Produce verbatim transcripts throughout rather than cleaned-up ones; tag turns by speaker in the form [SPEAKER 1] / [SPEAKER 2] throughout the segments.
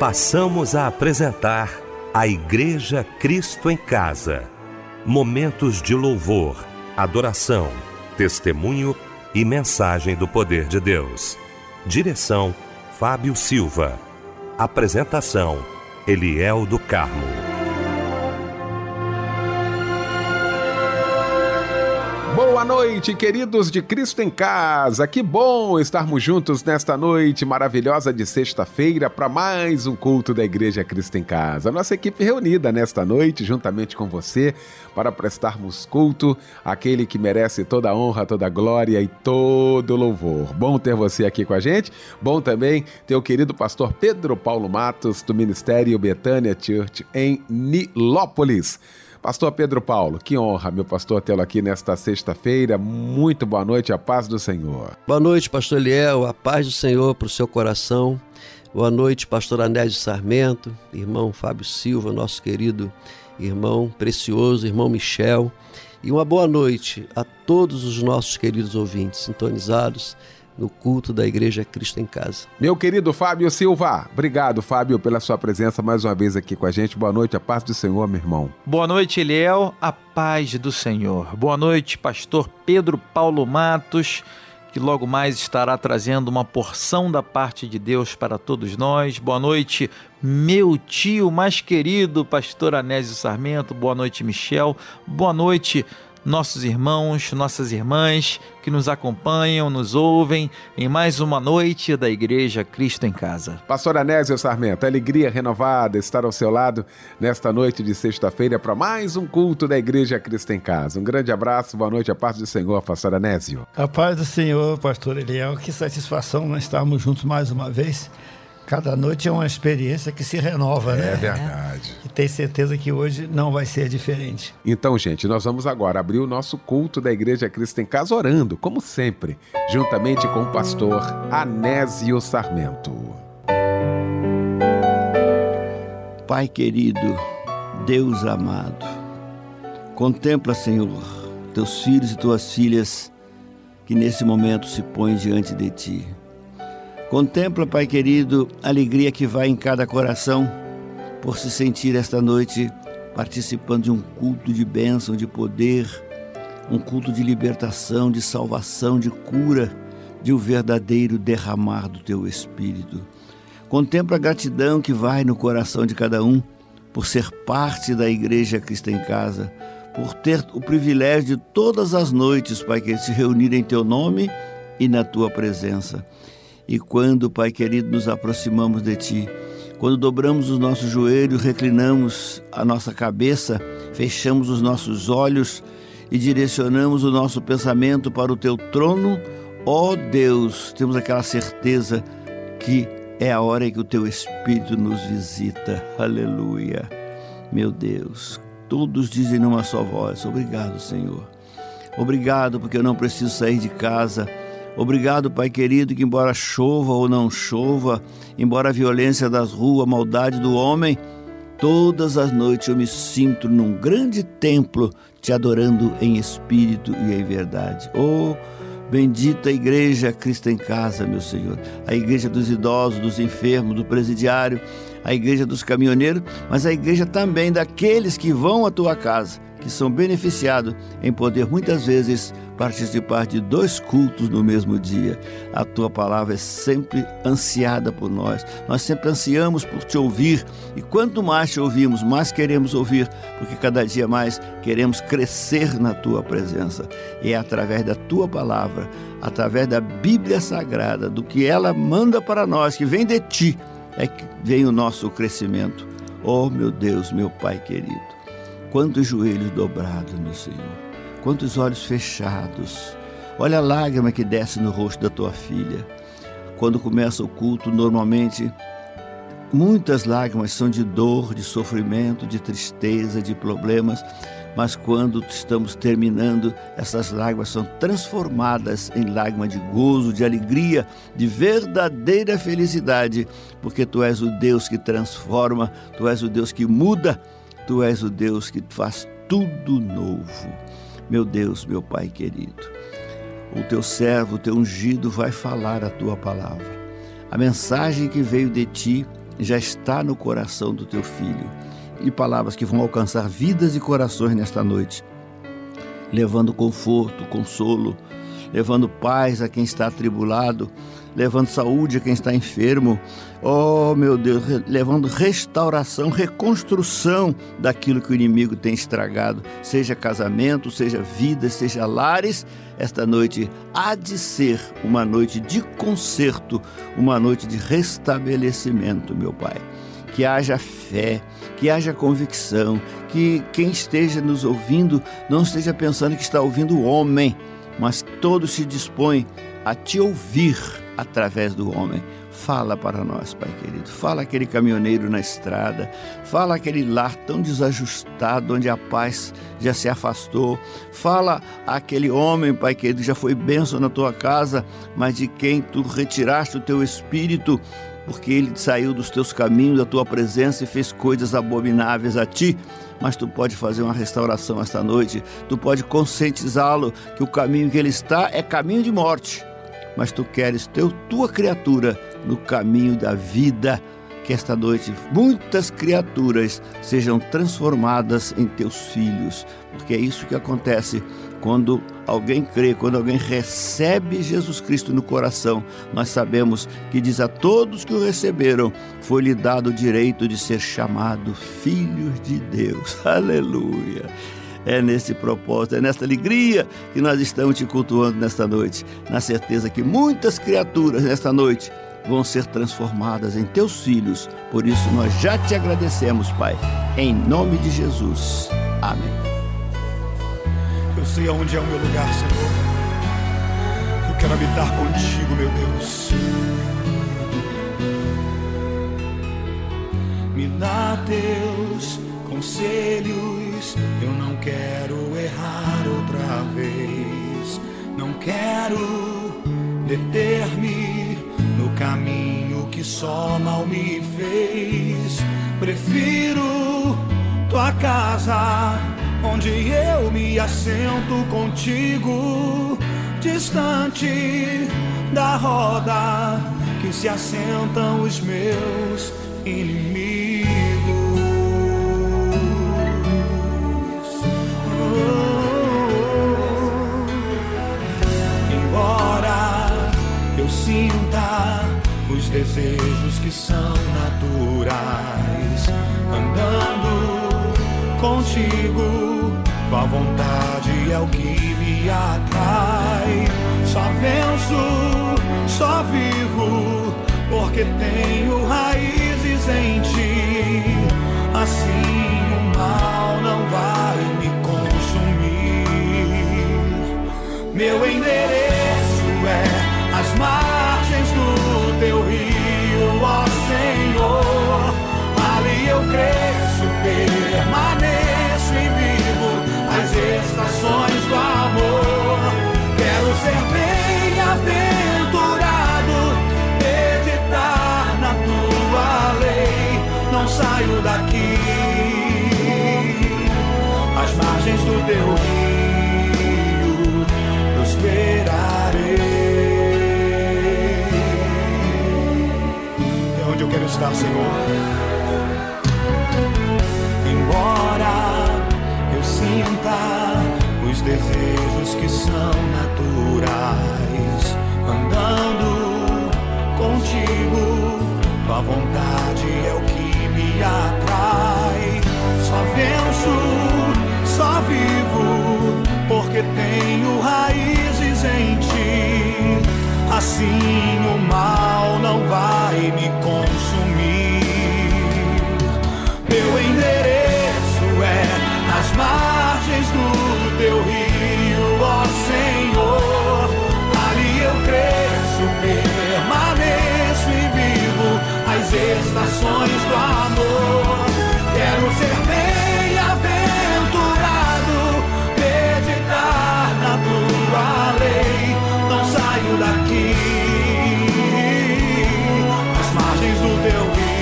[SPEAKER 1] Passamos a apresentar a Igreja Cristo em Casa. Momentos de louvor, adoração, testemunho e mensagem do poder de Deus. Direção: Fábio Silva. Apresentação: Eliel do Carmo.
[SPEAKER 2] Boa noite, queridos de Cristo em Casa. Que bom estarmos juntos nesta noite maravilhosa de sexta-feira para mais um culto da Igreja Cristo em Casa. Nossa equipe reunida nesta noite, juntamente com você, para prestarmos culto àquele que merece toda a honra, toda a glória e todo o louvor. Bom ter você aqui com a gente. Bom também ter o querido pastor Pedro Paulo Matos, do Ministério Betânia Church em Nilópolis. Pastor Pedro Paulo, que honra, meu pastor, tê-lo aqui nesta sexta-feira. Muito boa noite, a paz do Senhor.
[SPEAKER 3] Boa noite, pastor Eliel, a paz do Senhor para o seu coração. Boa noite, pastor Anésio Sarmento, irmão Fábio Silva, nosso querido irmão precioso, irmão Michel. E uma boa noite a todos os nossos queridos ouvintes sintonizados no culto da Igreja Cristo em Casa.
[SPEAKER 2] Meu querido Fábio Silva, obrigado, Fábio, pela sua presença mais uma vez aqui com a gente. Boa noite, a paz do Senhor, meu irmão.
[SPEAKER 4] Boa noite, Eliel, a paz do Senhor. Boa noite, pastor Pedro Paulo Matos, que logo mais estará trazendo uma porção da parte de Deus para todos nós. Boa noite, meu tio mais querido, pastor Anésio Sarmento. Boa noite, Michel. Boa noite, nossos irmãos, nossas irmãs que nos acompanham, nos ouvem em mais uma noite da Igreja Cristo em Casa.
[SPEAKER 2] Pastor Anésio Sarmento, alegria renovada estar ao seu lado nesta noite de sexta-feira para mais um culto da Igreja Cristo em Casa. Um grande abraço, boa noite, a paz do Senhor, pastor Anésio.
[SPEAKER 5] A paz do Senhor, pastor Eliel, que satisfação nós estarmos juntos mais uma vez. Cada noite é uma experiência que se renova, né?
[SPEAKER 2] É verdade.
[SPEAKER 5] E tenho certeza que hoje não vai ser diferente.
[SPEAKER 2] Então, gente, nós vamos agora abrir o nosso culto da Igreja Cristo em Casa orando, como sempre, juntamente com o pastor Anésio Sarmento.
[SPEAKER 6] Pai querido, Deus amado, contempla, Senhor, teus filhos e tuas filhas que nesse momento se põem diante de ti. Contempla, Pai querido, a alegria que vai em cada coração por se sentir esta noite participando de um culto de bênção, de poder, um culto de libertação, de salvação, de cura, de um verdadeiro derramar do Teu Espírito. Contempla a gratidão que vai no coração de cada um por ser parte da Igreja Cristo em Casa, por ter o privilégio de todas as noites, Pai querido, se reunir em Teu nome e na Tua presença. E quando, Pai querido, nos aproximamos de Ti, quando dobramos os nossos joelhos, reclinamos a nossa cabeça, fechamos os nossos olhos e direcionamos o nosso pensamento para o Teu trono, ó Deus, temos aquela certeza que é a hora em que o Teu Espírito nos visita. Aleluia. Meu Deus, todos dizem numa só voz: obrigado, Senhor. Obrigado porque eu não preciso sair de casa. Obrigado, Pai querido, que embora chova ou não chova, embora a violência das ruas, a maldade do homem, todas as noites eu me sinto num grande templo te adorando em espírito e em verdade. Oh, bendita Igreja Cristo em Casa, meu Senhor. A igreja dos idosos, dos enfermos, do presidiário, a igreja dos caminhoneiros, mas a igreja também daqueles que vão à tua casa, que são beneficiados em poder muitas vezes participar de dois cultos no mesmo dia. A tua palavra é sempre ansiada por nós. Nós sempre ansiamos por te ouvir, e quanto mais te ouvimos, mais queremos ouvir, porque cada dia mais queremos crescer na tua presença. E é através da tua palavra, através da Bíblia Sagrada, do que ela manda para nós, que vem de ti, é que vem o nosso crescimento. Oh, meu Deus, meu Pai querido, quantos joelhos dobrados, meu Senhor, quantos olhos fechados. Olha a lágrima que desce no rosto da tua filha. Quando começa o culto, normalmente, muitas lágrimas são de dor, de sofrimento, de tristeza, de problemas, mas quando estamos terminando, essas lágrimas são transformadas em lágrimas de gozo, de alegria, de verdadeira felicidade, porque Tu és o Deus que transforma, Tu és o Deus que muda, Tu és o Deus que faz tudo novo. Meu Deus, meu Pai querido, o Teu servo, o Teu ungido vai falar a Tua palavra. A mensagem que veio de Ti já está no coração do teu filho. E palavras que vão alcançar vidas e corações nesta noite, levando conforto, consolo, levando paz a quem está atribulado, levando saúde a quem está enfermo. Oh, meu Deus, levando restauração, reconstrução daquilo que o inimigo tem estragado, seja casamento, seja vidas, seja lares. Esta noite há de ser uma noite de conserto, uma noite de restabelecimento, meu Pai. Que haja fé, que haja convicção, que quem esteja nos ouvindo não esteja pensando que está ouvindo o homem, mas todos se dispõem a te ouvir através do homem. Fala para nós, Pai querido. Fala aquele caminhoneiro na estrada. Fala aquele lar tão desajustado, onde a paz já se afastou. Fala aquele homem, Pai querido, que já foi bênção na tua casa, mas de quem tu retiraste o teu espírito, porque ele saiu dos teus caminhos, da tua presença, e fez coisas abomináveis a ti. Mas tu pode fazer uma restauração esta noite. Tu pode conscientizá-lo que o caminho que ele está é caminho de morte, mas tu queres teu, tua criatura no caminho da vida. Que esta noite muitas criaturas sejam transformadas em teus filhos, porque é isso que acontece quando alguém crê, quando alguém recebe Jesus Cristo no coração. Nós sabemos que diz: a todos que o receberam foi-lhe dado o direito de ser chamado filhos de Deus. Aleluia! É nesse propósito, é nessa alegria que nós estamos te cultuando nesta noite, na certeza que muitas criaturas nesta noite vão ser transformadas em teus filhos. Por isso nós já te agradecemos, Pai, em nome de Jesus. Amém.
[SPEAKER 7] Eu sei aonde é o meu lugar, Senhor. Eu quero habitar contigo, meu Deus. Me dá teus conselhos, eu não quero errar outra vez. Não quero deter-me no caminho que só mal me fez. Prefiro tua casa, onde eu me assento contigo, distante da roda que se assentam os meus inimigos. Oh, embora eu sinta os desejos que são naturais, andando contigo, tua vontade é o que me atrai. Só venço, só vivo, porque tenho raízes em ti. Assim o mal não vai me consumir. Meu endereço é as margens do teu rio, ó Senhor. Ali eu cresço, permaneço e vivo as estações do amor. Quero ser bem-aventurado, meditar na tua lei. Não saio daqui, às margens do teu rio prosperarei. É onde eu quero estar, Senhor. Embora eu sinta os desejos que são naturais, andando contigo, tua vontade é o que me atrai. Só venço, só vivo, porque tenho raízes em ti. Assim o mal não vai me consumir. Meu endereço é as margens do teu rio, ó Senhor. Ali eu cresço, permaneço e vivo as estações do amor. Quero ser bem-aventurado, meditar na tua lei. Não saio daqui, as margens do teu rio.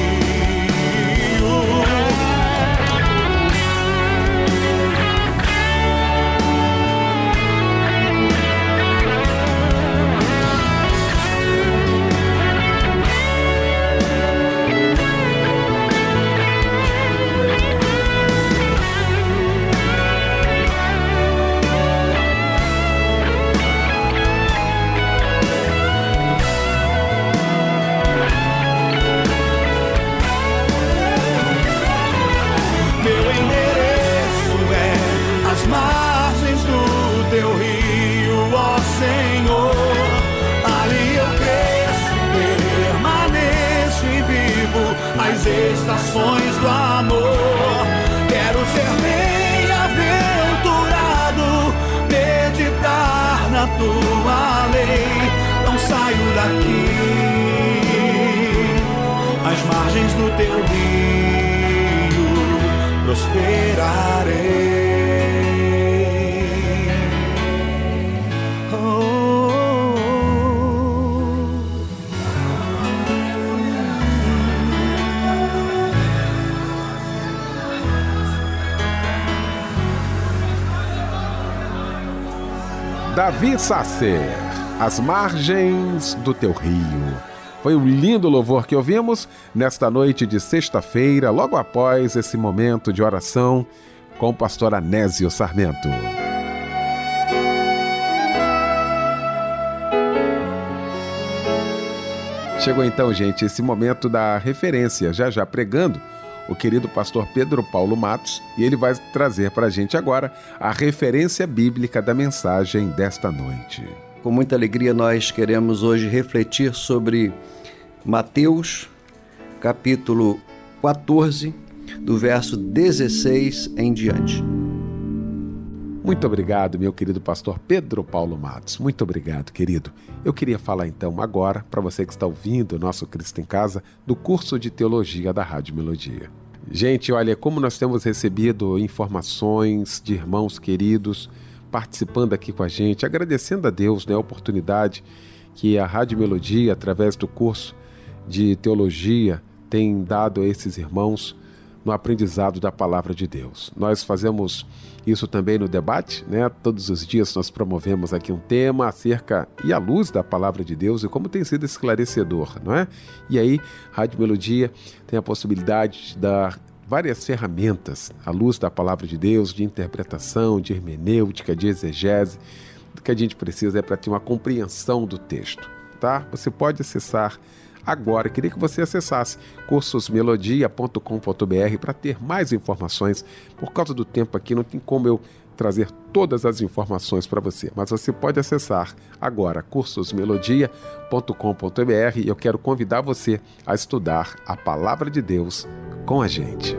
[SPEAKER 7] estações do amor. Quero ser bem-aventurado, meditar na tua lei. Não saio daqui, às margens do teu rio prosperarei.
[SPEAKER 2] Davi Sasser, As Margens do Teu Rio. Foi um lindo louvor que ouvimos nesta noite de sexta-feira, logo após esse momento de oração com o pastor Anésio Sarmento. Chegou então, gente, esse momento da referência, já já pregando o querido pastor Pedro Paulo Matos, e ele vai trazer para a gente agora a referência bíblica da mensagem desta noite.
[SPEAKER 3] Com muita alegria nós queremos hoje refletir sobre Mateus, capítulo quatorze, do verso dezesseis em diante.
[SPEAKER 2] Muito obrigado, meu querido pastor Pedro Paulo Matos. Muito obrigado, querido. Eu queria falar então agora, para você que está ouvindo o nosso Cristo em Casa, do curso de teologia da Rádio Melodia. Gente, olha, como nós temos recebido informações de irmãos queridos participando aqui com a gente, agradecendo a Deus, né, a oportunidade que a Rádio Melodia, através do curso de teologia, tem dado a esses irmãos no aprendizado da palavra de Deus. Nós fazemos isso também no debate, né? Todos os dias nós promovemos aqui um tema acerca e à luz da palavra de Deus e como tem sido esclarecedor, não é? E aí, Rádio Melodia tem a possibilidade de dar várias ferramentas à luz da palavra de Deus, de interpretação, de hermenêutica, de exegese. O que a gente precisa é para ter uma compreensão do texto, tá? Você pode acessar agora. Eu queria que você acessasse cursos melodia ponto com ponto b r para ter mais informações. Por causa do tempo aqui, não tem como eu trazer todas as informações para você, mas você pode acessar agora cursos melodia ponto com ponto b r e eu quero convidar você a estudar a Palavra de Deus com a gente.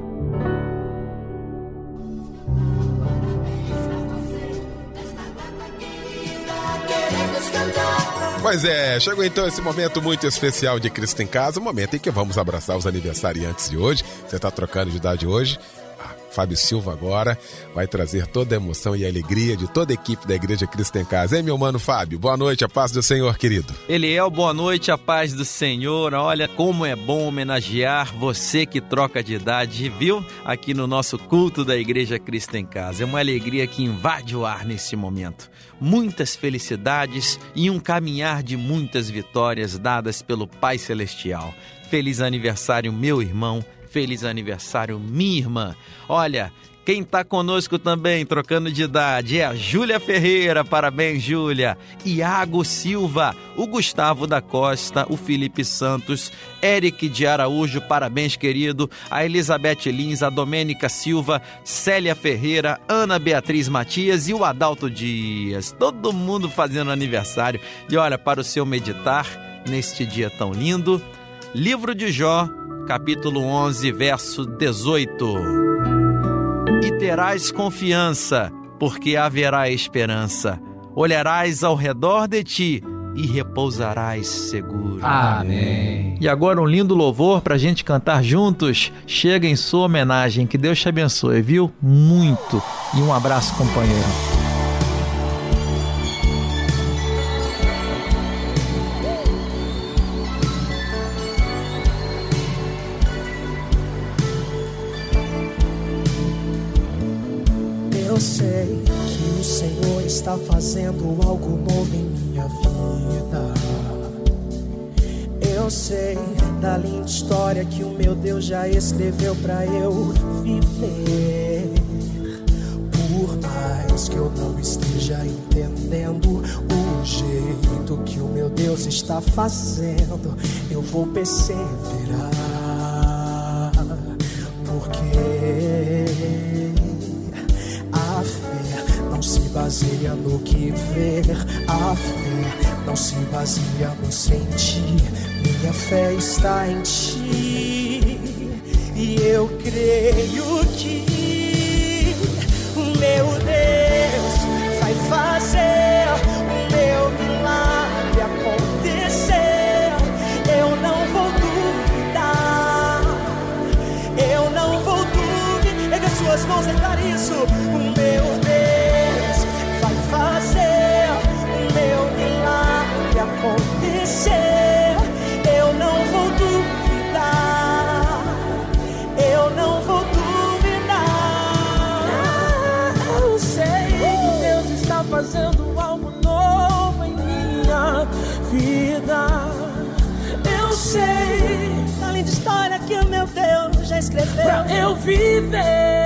[SPEAKER 2] Pois é, chegou então esse momento muito especial de Cristo em Casa, o momento em que vamos abraçar os aniversariantes de hoje. Você está trocando de idade hoje? Ah, Fábio Silva agora vai trazer toda a emoção e a alegria de toda a equipe da Igreja Cristo em Casa. Hein, meu mano Fábio? Boa noite, a paz do Senhor, querido.
[SPEAKER 4] Eliel, boa noite, a paz do Senhor. Olha como é bom homenagear você que troca de idade, viu? Aqui no nosso culto da Igreja Cristo em Casa. É uma alegria que invade o ar nesse momento. Muitas felicidades e um caminhar de muitas vitórias dadas pelo Pai Celestial. Feliz aniversário, meu irmão. Feliz aniversário, minha irmã. Olha, quem está conosco também, trocando de idade, é a Júlia Ferreira. Parabéns, Júlia. Iago Silva, o Gustavo da Costa, o Felipe Santos, Eric de Araújo, parabéns, querido. A Elizabeth Lins, a Domênica Silva, Célia Ferreira, Ana Beatriz Matias e o Adalto Dias. Todo mundo fazendo aniversário. E olha, para o seu meditar neste dia tão lindo, Livro de Jó, capítulo onze, verso dezoito. E terás confiança, porque haverá esperança. Olharás ao redor de ti e repousarás seguro.
[SPEAKER 8] Amém.
[SPEAKER 4] E agora um lindo louvor para a gente cantar juntos. Chega em sua homenagem. Que Deus te abençoe, viu? Muito. E um abraço, companheiro.
[SPEAKER 9] Eu sei que o Senhor está fazendo algo novo em minha vida. Eu sei da linda história que o meu Deus já escreveu pra eu viver. Por mais que eu não esteja entendendo o jeito que o meu Deus está fazendo, eu vou perseverar, porque a fé não se baseia no que ver, a fé não se baseia no sentir. Minha fé está em ti, E eu creio que o meu Deus vai fazer o meu milagre acontecer. Eu não vou duvidar, eu não vou duvidar. Ergue as suas mãos e declare isso. O meu Deus vai fazer o meu milagre acontecer. Eu não vou duvidar, eu não vou duvidar. Eu sei que Deus está fazendo algo novo em minha vida. Eu sei a linda história que o meu Deus já escreveu pra eu viver.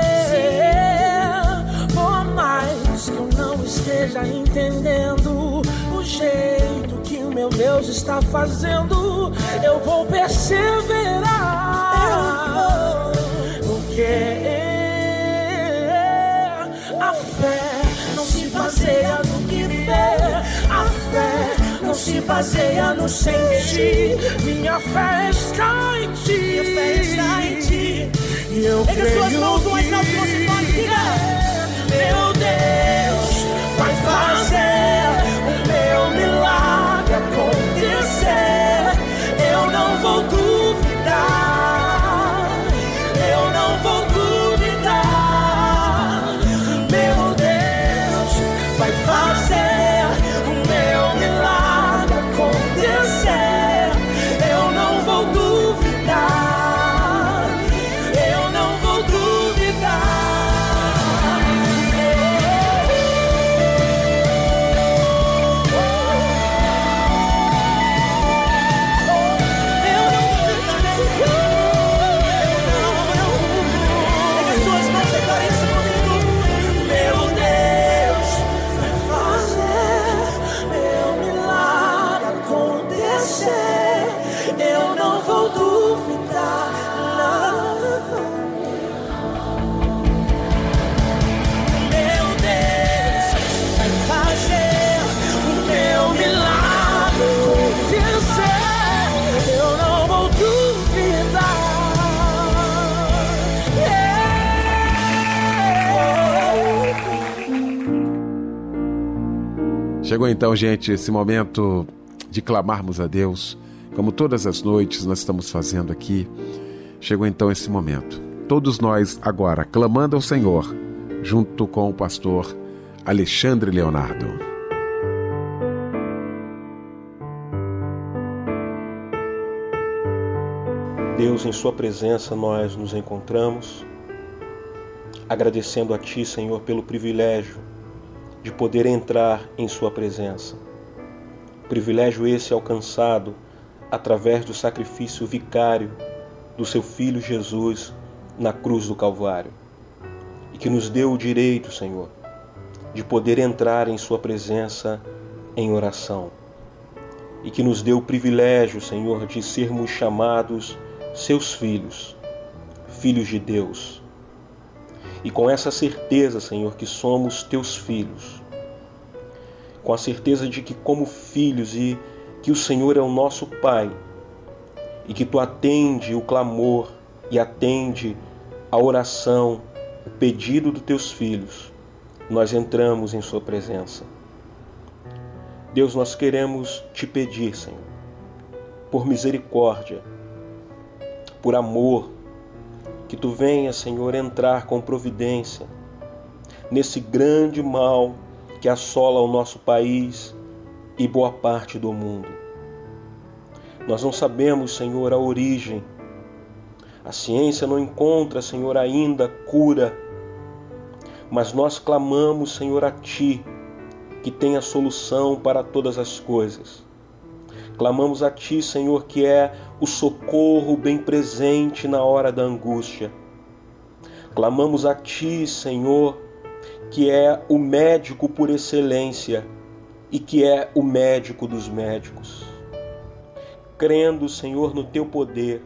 [SPEAKER 9] Por mais que eu não esteja entendendo o jeito que o meu Deus está fazendo, eu vou perseverar. Porque a fé não se baseia no que vê, a fé não se baseia no sentir. Minha fé está em ti. Minha fé está em ti. E eu creio que meu Deus vai fazer o meu milagre acontecer. Eu não vou duvidar, eu não vou duvidar. Meu Deus vai fazer o meu milagre acontecer. Eu não vou duvidar, eu não vou duvidar.
[SPEAKER 2] Chegou então, gente, esse momento de clamarmos a Deus, como todas as noites nós estamos fazendo aqui. Chegou então esse momento. Todos nós agora clamando ao Senhor, junto com o pastor Alexandre Leonardo.
[SPEAKER 8] Deus, em sua presença nós nos encontramos, agradecendo a Ti, Senhor, pelo privilégio de poder entrar em sua presença. Privilégio esse alcançado através do sacrifício vicário do seu Filho Jesus na cruz do Calvário, e que nos deu o direito, Senhor, de poder entrar em sua presença em oração, e que nos deu o privilégio, Senhor, de sermos chamados seus filhos, filhos de Deus. E com essa certeza, Senhor, que somos teus filhos, com a certeza de que como filhos e que o Senhor é o nosso Pai, e que Tu atende o clamor e atende a oração, o pedido dos Teus filhos, nós entramos em Sua presença. Deus, nós queremos Te pedir, Senhor, por misericórdia, por amor, que Tu venha, Senhor, entrar com providência nesse grande mal que assola o nosso país e boa parte do mundo. Nós não sabemos, Senhor, a origem. A ciência não encontra, Senhor, ainda cura. Mas nós clamamos, Senhor, a Ti, que tem a solução para todas as coisas. Clamamos a Ti, Senhor, que é o socorro bem presente na hora da angústia. Clamamos a Ti, Senhor, que é o médico por excelência e que é o médico dos médicos. Crendo, Senhor, no Teu poder,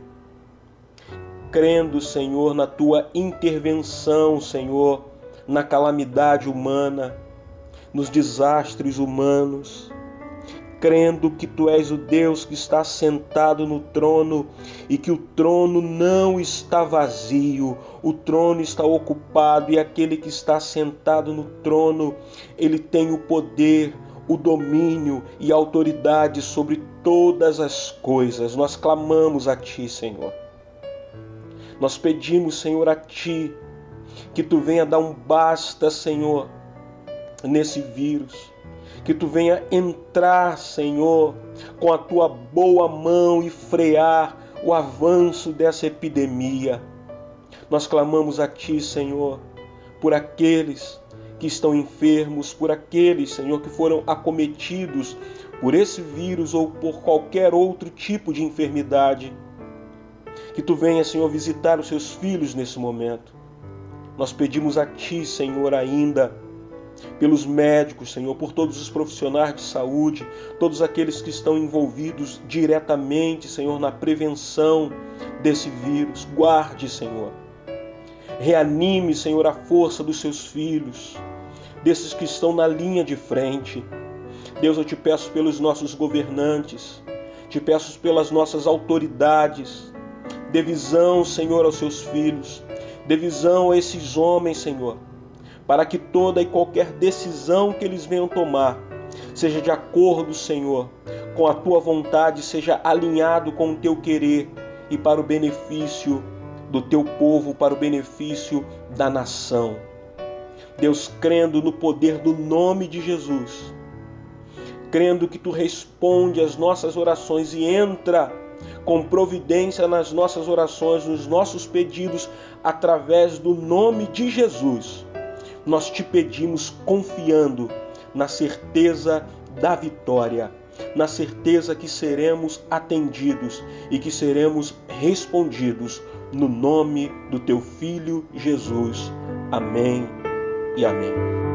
[SPEAKER 8] crendo, Senhor, na Tua intervenção, Senhor, na calamidade humana, nos desastres humanos, crendo que Tu és o Deus que está sentado no trono e que o trono não está vazio, o trono está ocupado, e aquele que está sentado no trono, ele tem o poder, o domínio e a autoridade sobre todas as coisas. Nós clamamos a Ti, Senhor. Nós pedimos, Senhor, a Ti, que Tu venha dar um basta, Senhor, nesse vírus. Que Tu venha entrar, Senhor, com a Tua boa mão e frear o avanço dessa epidemia. Nós clamamos a Ti, Senhor, por aqueles que estão enfermos, por aqueles, Senhor, que foram acometidos por esse vírus ou por qualquer outro tipo de enfermidade. Que Tu venha, Senhor, visitar os Seus filhos nesse momento. Nós pedimos a Ti, Senhor, ainda pelos médicos, Senhor, por todos os profissionais de saúde, todos aqueles que estão envolvidos diretamente, Senhor, na prevenção desse vírus. Guarde, Senhor. Reanime, Senhor, a força dos Seus filhos, desses que estão na linha de frente. Deus, eu Te peço pelos nossos governantes, Te peço pelas nossas autoridades. Dê visão, Senhor, aos Seus filhos. Dê visão a esses homens, Senhor, para que toda e qualquer decisão que eles venham tomar seja de acordo, Senhor, com a Tua vontade, seja alinhado com o Teu querer e para o benefício do Teu povo, para o benefício da nação. Deus, crendo no poder do nome de Jesus, crendo que Tu responde às nossas orações e entra com providência nas nossas orações, nos nossos pedidos, através do nome de Jesus, nós Te pedimos confiando na certeza da vitória, na certeza que seremos atendidos e que seremos respondidos no nome do Teu Filho Jesus. Amém e amém.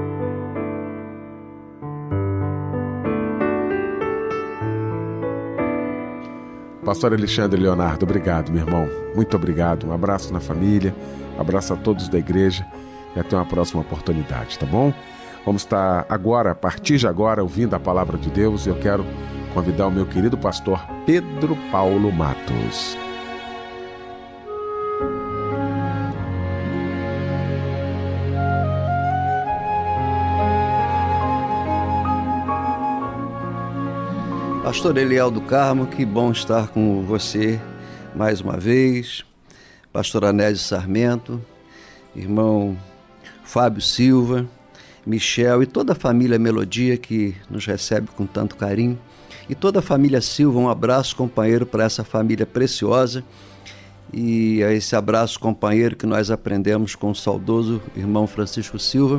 [SPEAKER 2] Pastor Alexandre Leonardo, obrigado, meu irmão. Muito obrigado. Um abraço na família, um abraço a todos da igreja e até uma próxima oportunidade, tá bom? Vamos estar agora, a partir de agora, ouvindo a palavra de Deus, e eu quero convidar o meu querido pastor Pedro Paulo Matos.
[SPEAKER 3] Pastor Eliel do Carmo, que bom estar com você mais uma vez. Pastor Anésio Sarmento, irmão Fábio Silva, Michel e toda a família Melodia que nos recebe com tanto carinho. E toda a família Silva, um abraço, companheiro, para essa família preciosa. E a esse abraço, companheiro, que nós aprendemos com o saudoso irmão Francisco Silva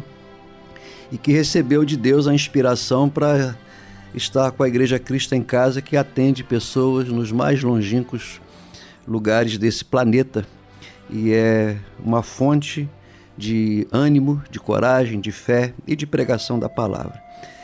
[SPEAKER 3] e que recebeu de Deus a inspiração para estar com a Igreja Cristo em Casa, que atende pessoas nos mais longínquos lugares desse planeta e é uma fonte de ânimo, de coragem, de fé e de pregação da palavra.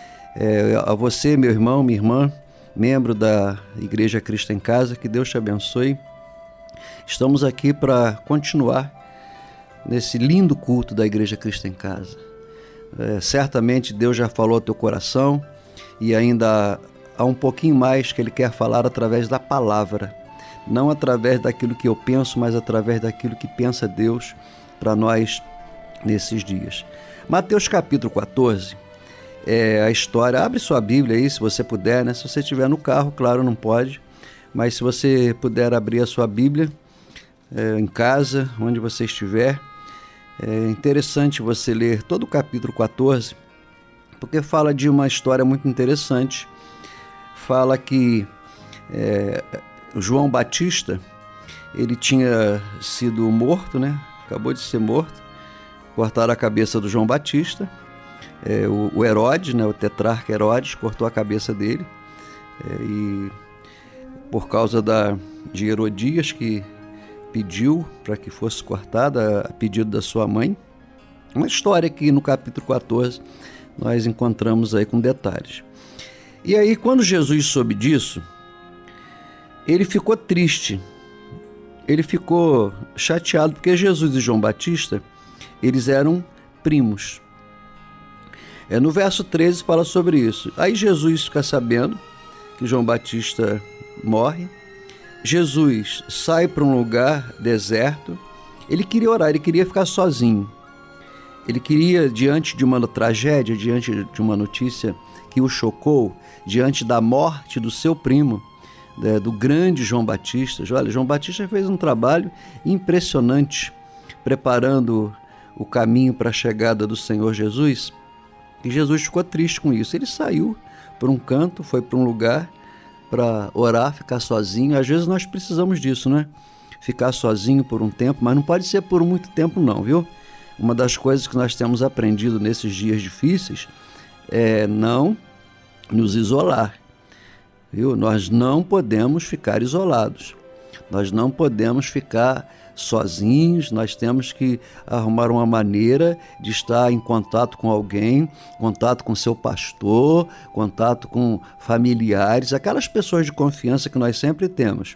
[SPEAKER 3] É, a você, meu irmão, minha irmã, membro da Igreja Cristo em Casa, que Deus te abençoe. Estamos aqui para continuar nesse lindo culto da Igreja Cristo em Casa. É, certamente Deus já falou ao teu coração e ainda há um pouquinho mais que Ele quer falar através da palavra, não através daquilo que eu penso, mas através daquilo que pensa Deus para nós nesses dias. Mateus capítulo quatorze, é a história, abre sua Bíblia aí se você puder, né? Se você estiver no carro, claro, não pode, mas se você puder abrir a sua Bíblia é, em casa, onde você estiver, é interessante você ler todo o capítulo quatorze, porque fala de uma história muito interessante. Fala que é, João Batista, ele tinha sido morto, né? Acabou de ser morto. Cortaram a cabeça do João Batista. É, o, o Herodes, né? O tetrarca Herodes, cortou a cabeça dele. É, e por causa da, de Herodias, que pediu para que fosse cortada a pedido da sua mãe. Uma história que no capítulo quatorze nós encontramos aí com detalhes. E aí, quando Jesus soube disso, ele ficou triste, ele ficou chateado, porque Jesus e João Batista, eles eram primos. É, no verso treze fala sobre isso. Aí Jesus fica sabendo que João Batista morre. Jesus sai para um lugar deserto. Ele queria orar, ele queria ficar sozinho. Ele queria, diante de uma tragédia, diante de uma notícia que o chocou, diante da morte do seu primo, né, do grande João Batista. Olha, João Batista fez um trabalho impressionante, preparando o caminho para a chegada do Senhor Jesus. E Jesus ficou triste com isso. Ele saiu por um canto, foi para um lugar para orar, ficar sozinho. Às vezes nós precisamos disso, né? Ficar sozinho por um tempo, mas não pode ser por muito tempo não, viu? Uma das coisas que nós temos aprendido nesses dias difíceis é não nos isolar, viu? Nós não podemos ficar isolados, nós não podemos ficar sozinhos, nós temos que arrumar uma maneira de estar em contato com alguém, contato com seu pastor, contato com familiares, aquelas pessoas de confiança que nós sempre temos.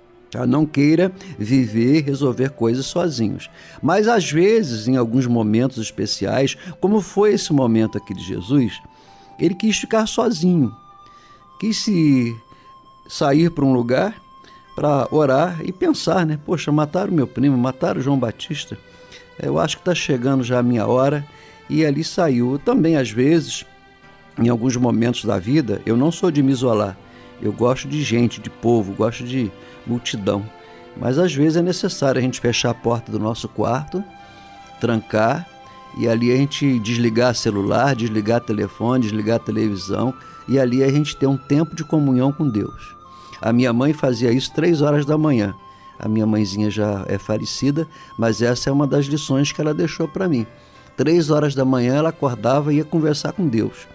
[SPEAKER 3] Não queira viver e resolver coisas sozinhos. Mas às vezes, em alguns momentos especiais, como foi esse momento aqui de Jesus, ele quis ficar sozinho, quis se sair para um lugar para orar e pensar, né? Poxa, mataram meu primo, mataram João Batista, eu acho que está chegando já a minha hora, e ali saiu. Também às vezes, em alguns momentos da vida, eu não sou de me isolar, eu gosto de gente, de povo, gosto de multidão, mas às vezes é necessário a gente fechar a porta do nosso quarto, trancar, e ali a gente desligar celular, desligar telefone, desligar televisão, e ali a gente ter um tempo de comunhão com Deus. A minha mãe fazia isso três horas da manhã. A minha mãezinha já é falecida, mas essa é uma das lições que ela deixou para mim. Três horas da manhã ela acordava e ia conversar com Deus.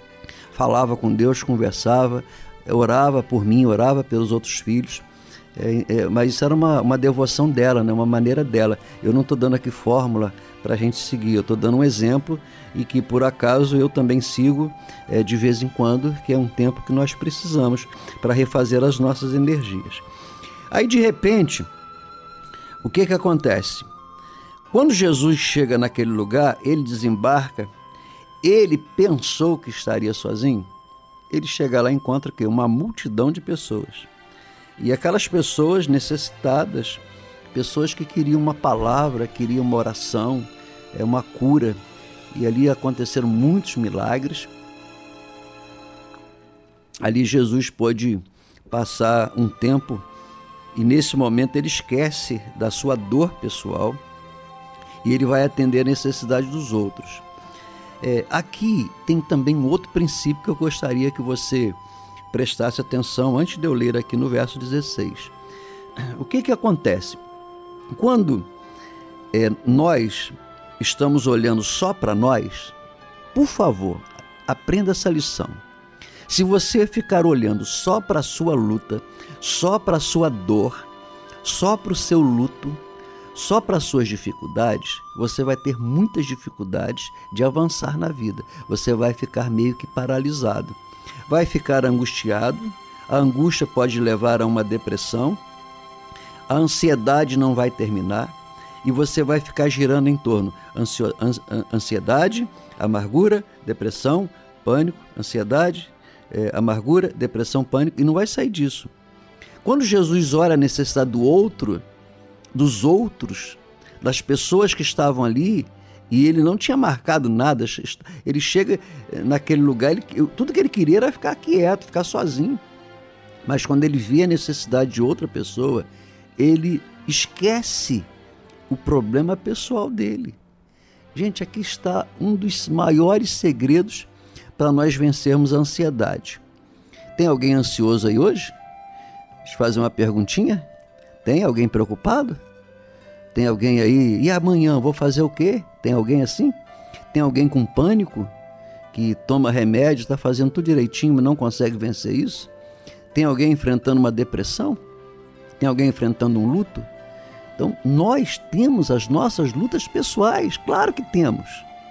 [SPEAKER 3] Falava com Deus, conversava, orava por mim, orava pelos outros filhos. É, é, mas isso era uma, uma devoção dela, né? Uma maneira dela. Eu não estou dando aqui fórmula para a gente seguir, eu estou dando um exemplo e que por acaso eu também sigo é, de vez em quando, que é um tempo que nós precisamos para refazer as nossas energias. Aí de repente, o que que acontece? Quando Jesus chega naquele lugar, ele desembarca, ele pensou que estaria sozinho, ele chega lá e encontra que uma multidão de pessoas. E aquelas pessoas necessitadas, pessoas que queriam uma palavra, queriam uma oração, é uma cura. E ali aconteceram muitos milagres. Ali Jesus pôde passar um tempo e nesse momento ele esquece da sua dor pessoal e ele vai atender a necessidade dos outros. É, aqui tem também um outro princípio que eu gostaria que você prestasse atenção antes de eu ler aqui no verso dezesseis. O que que acontece? Quando é, nós estamos olhando só para nós, por favor, aprenda essa lição. Se você ficar olhando só para a sua luta, só para a sua dor, só para o seu luto, só para as suas dificuldades, você vai ter muitas dificuldades de avançar na vida. Você vai ficar meio que paralisado. Vai ficar angustiado, a angústia pode levar a uma depressão, a ansiedade não vai terminar e você vai ficar girando em torno ansio, ansiedade, amargura, depressão, pânico, ansiedade, é, amargura, depressão, pânico, e não vai sair disso. Quando Jesus olha a necessidade do outro, dos outros, das pessoas que estavam ali, e ele não tinha marcado nada, ele chega naquele lugar, ele, tudo que ele queria era ficar quieto, ficar sozinho. Mas quando ele vê a necessidade de outra pessoa, ele esquece o problema pessoal dele. Gente, aqui está um dos maiores segredos para nós vencermos a ansiedade. Tem alguém ansioso aí hoje? Deixa eu fazer uma perguntinha. Tem alguém preocupado? Tem alguém aí, e amanhã vou fazer o quê? Tem alguém assim? Tem alguém com pânico, que toma remédio, está fazendo tudo direitinho, mas não consegue vencer isso? Tem alguém enfrentando uma depressão? Tem alguém enfrentando um luto? Então, nós temos as nossas lutas pessoais, claro que temos.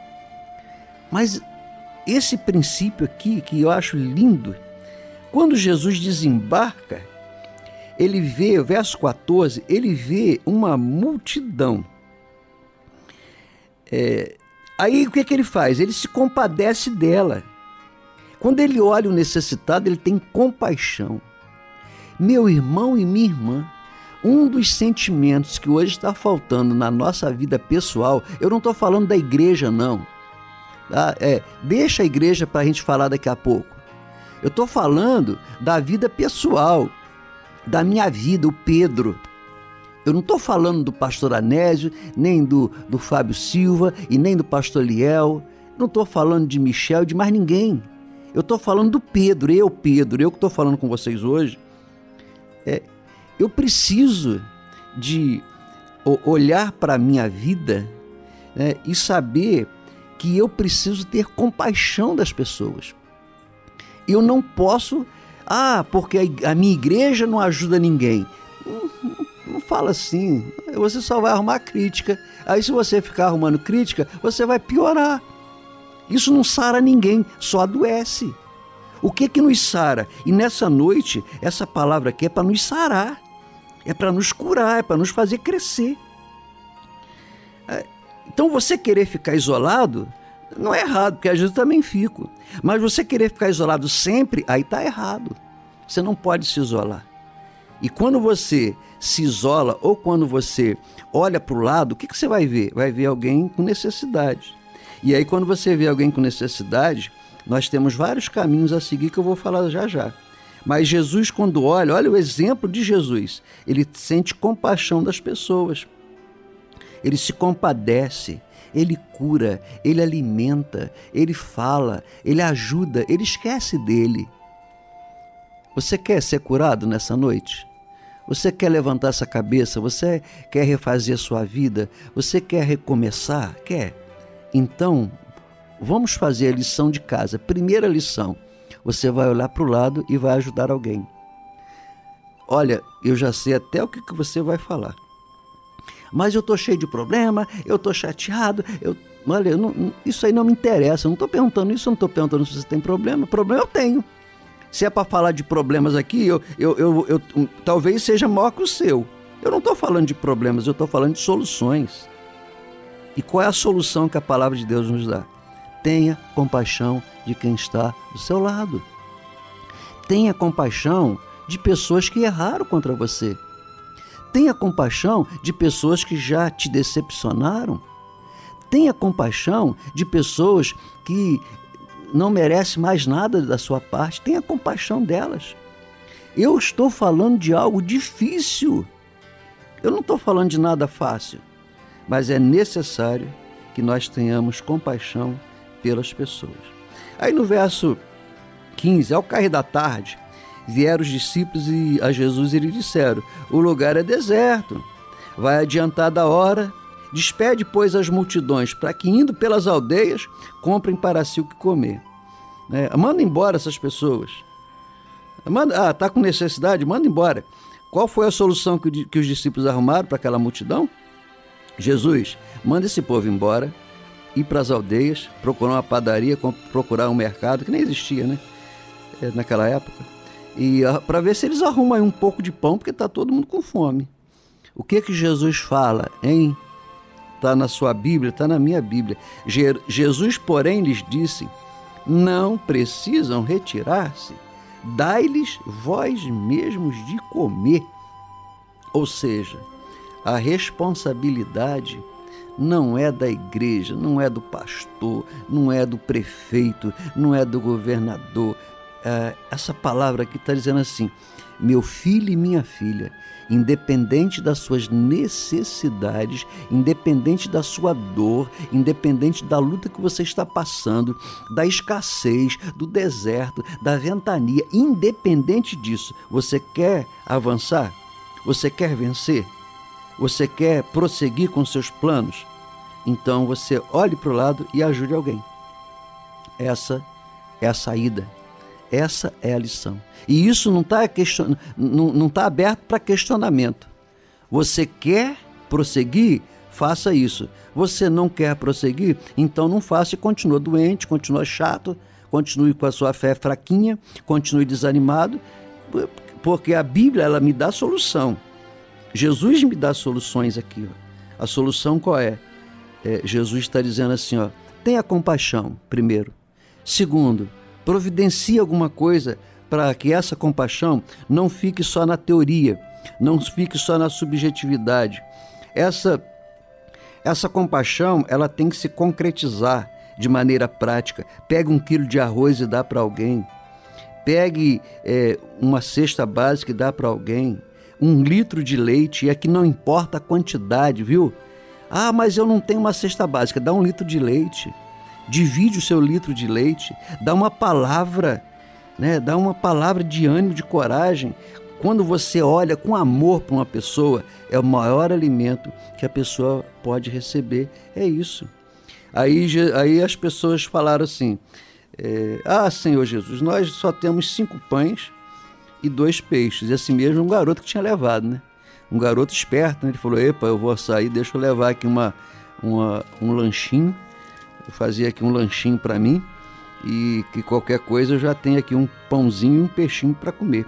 [SPEAKER 3] Mas esse princípio aqui, que eu acho lindo, quando Jesus desembarca, ele vê, o verso quatorze, ele vê uma multidão. É, aí o que, que ele faz? Ele se compadece dela. Quando ele olha o necessitado, ele tem compaixão. Meu irmão e minha irmã, um dos sentimentos que hoje está faltando na nossa vida pessoal, eu não estou falando da igreja, não. Tá? É, deixa a igreja para a gente falar daqui a pouco. Eu estou falando da vida pessoal, da minha vida, o Pedro. Eu não estou falando do pastor Anésio, nem do, do Fábio Silva e nem do pastor Liel. Não estou falando de Michel e de mais ninguém. Eu estou falando do Pedro, eu, Pedro, eu que estou falando com vocês hoje. É, eu preciso de olhar para a minha vida, né, e saber que eu preciso ter compaixão das pessoas. Eu não posso, ah, porque a minha igreja não ajuda ninguém. Não, não, não fala assim, você só vai arrumar crítica. Aí se você ficar arrumando crítica, você vai piorar. Isso não sara ninguém, só adoece. O que que nos sara? E nessa noite, essa palavra aqui é para nos sarar. É para nos curar, é para nos fazer crescer. Então você querer ficar isolado não é errado, porque às vezes eu também fico. Mas você querer ficar isolado sempre, aí está errado. Você não pode se isolar. E quando você se isola ou quando você olha para o lado, o que que você vai ver? Vai ver alguém com necessidade. E aí quando você vê alguém com necessidade, nós temos vários caminhos a seguir que eu vou falar já já. Mas Jesus, quando olha, olha o exemplo de Jesus, ele sente compaixão das pessoas. Ele se compadece, ele cura, ele alimenta, ele fala, ele ajuda, ele esquece dele. Você quer ser curado nessa noite? Você quer levantar essa cabeça? Você quer refazer a sua vida? Você quer recomeçar? Quer? Então, vamos fazer a lição de casa. Primeira lição. Você vai olhar para o lado e vai ajudar alguém. Olha, eu já sei até o que, que você vai falar. Mas eu estou cheio de problema, eu estou chateado, eu, olha, eu não, isso aí não me interessa, eu não estou perguntando isso, eu não estou perguntando se você tem problema, problema eu tenho. Se é para falar de problemas aqui, eu, eu, eu, eu, eu, talvez seja maior que o seu. Eu não estou falando de problemas, eu estou falando de soluções. E qual é a solução que a palavra de Deus nos dá? Tenha compaixão de quem está do seu lado. Tenha compaixão de pessoas que erraram contra você. Tenha compaixão de pessoas que já te decepcionaram. Tenha compaixão de pessoas que não merecem mais nada da sua parte. Tenha compaixão delas. Eu estou falando de algo difícil. Eu não estou falando de nada fácil. Mas é necessário que nós tenhamos compaixão pelas pessoas. Aí no verso quinze, ao cair da tarde, vieram os discípulos e a Jesus e lhe disseram: o lugar é deserto, vai adiantar da hora, despede, pois, as multidões, para que, indo pelas aldeias, comprem para si o que comer. É, manda embora essas pessoas. Manda, ah, está com necessidade? Manda embora. Qual foi a solução que, que os discípulos arrumaram para aquela multidão? Jesus, manda esse povo embora, ir para as aldeias, procurar uma padaria, procurar um mercado, que nem existia, né? É, naquela época. E para ver se eles arrumam aí um pouco de pão, porque está todo mundo com fome. O que que Jesus fala, hein? Está na sua Bíblia, está na minha Bíblia. Je- Jesus, porém, lhes disse: não precisam retirar-se, dai-lhes vós mesmos de comer. Ou seja, a responsabilidade não é da igreja, não é do pastor, não é do prefeito, não é do governador. Uh, essa palavra aqui está dizendo assim: meu filho e minha filha, independente das suas necessidades, independente da sua dor, independente da luta que você está passando, da escassez, do deserto, da ventania, independente disso, você quer avançar? Você quer vencer? Você quer prosseguir com seus planos? Então você olhe para o lado e ajude alguém. Essa é a saída. Essa é a lição. E isso não está question... não, não tá aberto para questionamento. Você quer prosseguir? Faça isso. Você não quer prosseguir? Então não faça e continua doente, continua chato, continue com a sua fé fraquinha, continue desanimado, porque a Bíblia ela me dá solução. Jesus me dá soluções aqui. Ó. A solução qual é? é Jesus está dizendo assim, ó, tenha compaixão, primeiro. Segundo, providencie alguma coisa para que essa compaixão não fique só na teoria, não fique só na subjetividade. Essa, essa compaixão, ela tem que se concretizar de maneira prática. Pegue um quilo de arroz e dá para alguém. Pegue é, uma cesta básica e dá para alguém. Um litro de leite, e aqui não importa a quantidade, viu? Ah, mas eu não tenho uma cesta básica. Dá um litro de leite. Divide o seu litro de leite. Dá uma palavra, né? Dá uma palavra de ânimo, de coragem. Quando você olha com amor para uma pessoa, é o maior alimento que a pessoa pode receber. É isso. Aí, aí as pessoas falaram assim, é, ah, Senhor Jesus, nós só temos cinco pães e dois peixes. E assim mesmo um garoto que tinha levado, né? Um garoto esperto, né? Ele falou, epa, eu vou sair, deixa eu levar aqui uma, uma, um lanchinho. Eu fazia aqui um lanchinho para mim e que qualquer coisa eu já tenho aqui um pãozinho e um peixinho para comer.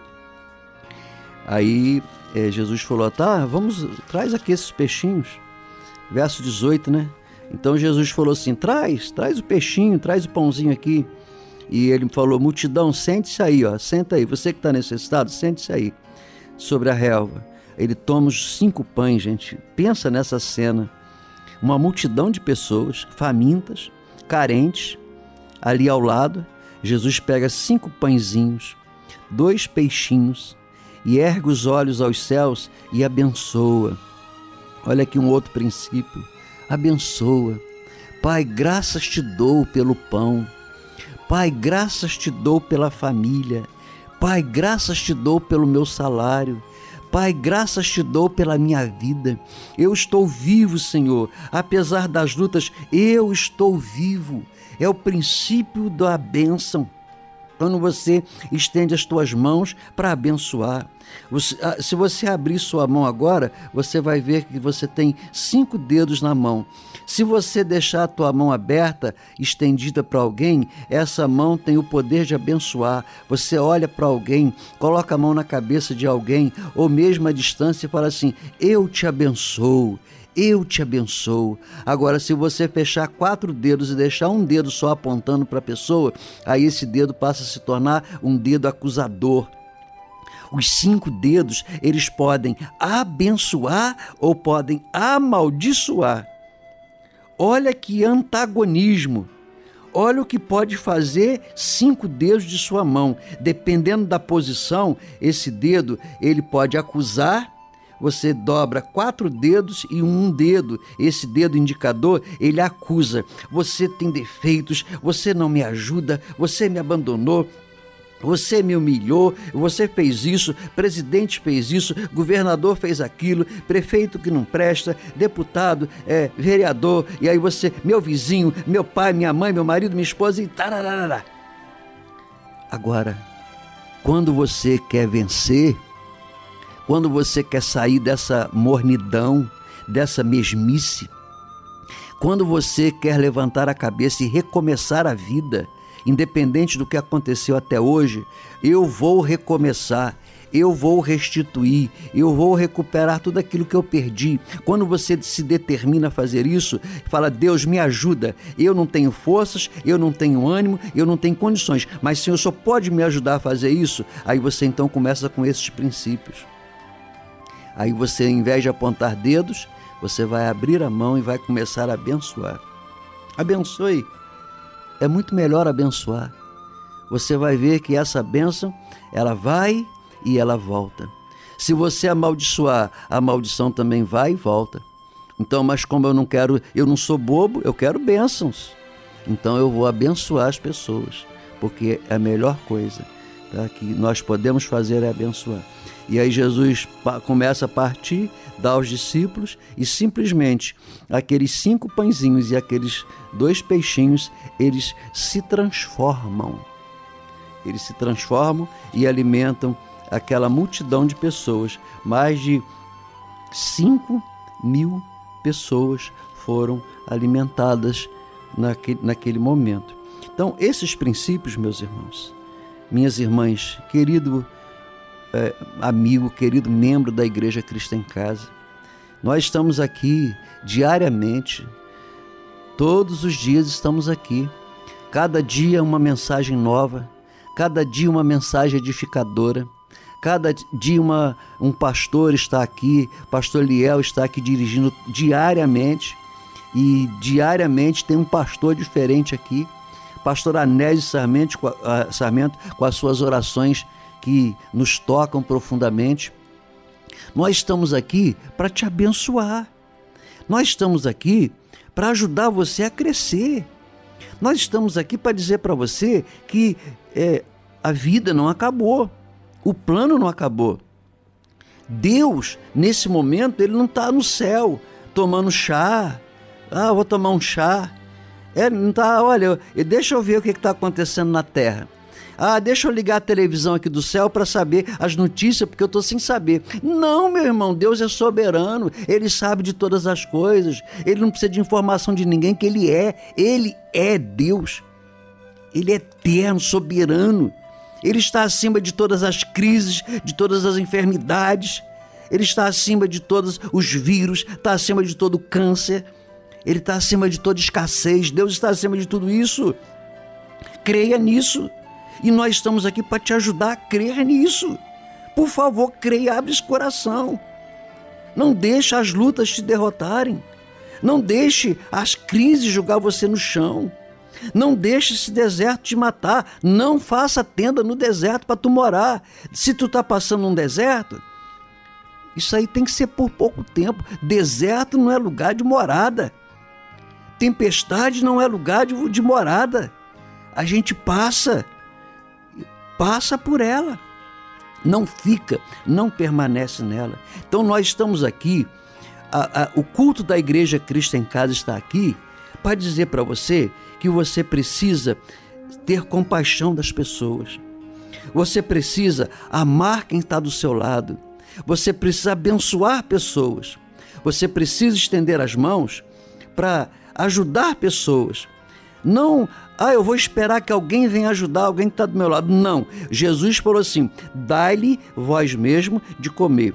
[SPEAKER 3] Aí é, Jesus falou, tá, vamos, traz aqui esses peixinhos. Verso dezoito, né? Então Jesus falou assim, traz, traz o peixinho, traz o pãozinho aqui. E ele falou, multidão, sente-se aí, ó, senta aí, você que está necessitado, sente-se aí, sobre a relva. Ele toma os cinco pães, gente, pensa nessa cena. Uma multidão de pessoas, famintas, carentes, ali ao lado. Jesus pega cinco pãezinhos, dois peixinhos, e ergue os olhos aos céus e abençoa. Olha aqui um outro princípio. Abençoa. Pai, graças te dou pelo pão. Pai, graças te dou pela família. Pai, graças te dou pelo meu salário. Pai, graças te dou pela minha vida. Eu estou vivo, Senhor. Apesar das lutas, eu estou vivo. É o princípio da bênção. Quando você estende as tuas mãos para abençoar. Você, se você abrir sua mão agora, você vai ver que você tem cinco dedos na mão. Se você deixar a tua mão aberta, estendida para alguém, essa mão tem o poder de abençoar. Você olha para alguém, coloca a mão na cabeça de alguém, ou mesmo à distância e fala assim, eu te abençoo. Eu te abençoo. Agora, se você fechar quatro dedos e deixar um dedo só apontando para a pessoa, aí esse dedo passa a se tornar um dedo acusador. Os cinco dedos, eles podem abençoar ou podem amaldiçoar. Olha que antagonismo. Olha o que pode fazer cinco dedos de sua mão. Dependendo da posição, esse dedo, ele pode acusar. Você dobra quatro dedos e um dedo. Esse dedo indicador, ele acusa. Você tem defeitos, você não me ajuda, você me abandonou, você me humilhou, você fez isso, presidente fez isso, governador fez aquilo, prefeito que não presta, deputado, é, vereador, e aí você, meu vizinho, meu pai, minha mãe, meu marido, minha esposa e tararará. Agora, quando você quer vencer, quando você quer sair dessa mornidão, dessa mesmice, quando você quer levantar a cabeça e recomeçar a vida, independente do que aconteceu até hoje, eu vou recomeçar, eu vou restituir, eu vou recuperar tudo aquilo que eu perdi. Quando você se determina a fazer isso, fala, Deus me ajuda, eu não tenho forças, eu não tenho ânimo, eu não tenho condições, mas Senhor só pode me ajudar a fazer isso. Aí você então começa com esses princípios. Aí você, em vez de apontar dedos, você vai abrir a mão e vai começar a abençoar. Abençoe. É muito melhor abençoar. Você vai ver que essa bênção, ela vai e ela volta. Se você amaldiçoar, a maldição também vai e volta. Então, mas como eu não quero, eu não sou bobo, eu quero bênçãos. Então eu vou abençoar as pessoas, porque é a melhor coisa, tá, que nós podemos fazer é abençoar. E aí Jesus começa a partir, dá aos discípulos e simplesmente aqueles cinco pãezinhos e aqueles dois peixinhos, eles se transformam. Eles se transformam e alimentam aquela multidão de pessoas. Mais de cinco mil pessoas foram alimentadas naquele, naquele momento. Então, esses princípios, meus irmãos, minhas irmãs, querido É, amigo, querido membro da Igreja Cristo em Casa, nós estamos aqui diariamente, todos os dias estamos aqui, Cada dia uma mensagem nova, cada dia uma mensagem edificadora, cada dia uma, um pastor está aqui, pastor Liel está aqui dirigindo diariamente, e diariamente tem um pastor diferente aqui, pastor Anésio Sarmento, Sarmento com as suas orações que nos tocam profundamente. Nós estamos aqui para te abençoar, nós estamos aqui para ajudar você a crescer, nós estamos aqui para dizer para você que é, a vida não acabou, o plano não acabou. Deus, nesse momento, ele não está no céu tomando chá. Ah, vou tomar um chá. Ele não está, olha, deixa eu ver o que está acontecendo na terra. Ah, deixa eu ligar a televisão aqui do céu para saber as notícias, porque eu estou sem saber. Não, meu irmão, Deus é soberano, Ele sabe de todas as coisas, Ele não precisa de informação de ninguém, que Ele é, Ele é Deus. Ele é eterno, soberano, Ele está acima de todas as crises, de todas as enfermidades, Ele está acima de todos os vírus, está acima de todo o câncer, Ele está acima de toda escassez, Deus está acima de tudo isso. Creia nisso. E nós estamos aqui para te ajudar a crer nisso. Por favor, creia, abre esse coração. Não deixe as lutas te derrotarem. Não deixe as crises jogar você no chão. Não deixe esse deserto te matar. Não faça tenda no deserto para tu morar. Se tu está passando um deserto, isso aí tem que ser por pouco tempo. Deserto não é lugar de morada. Tempestade não é lugar de, de morada. A gente passa... Passa por ela, não fica, não permanece nela. Então nós estamos aqui, a, a, o culto da Igreja Cristo em Casa está aqui para dizer para você que você precisa ter compaixão das pessoas. Você precisa amar quem está do seu lado. Você precisa abençoar pessoas. Você precisa estender as mãos para ajudar pessoas. Não, ah, eu vou esperar que alguém venha ajudar alguém que está do meu lado. Não, Jesus falou assim, dai-lhe vós mesmo de comer.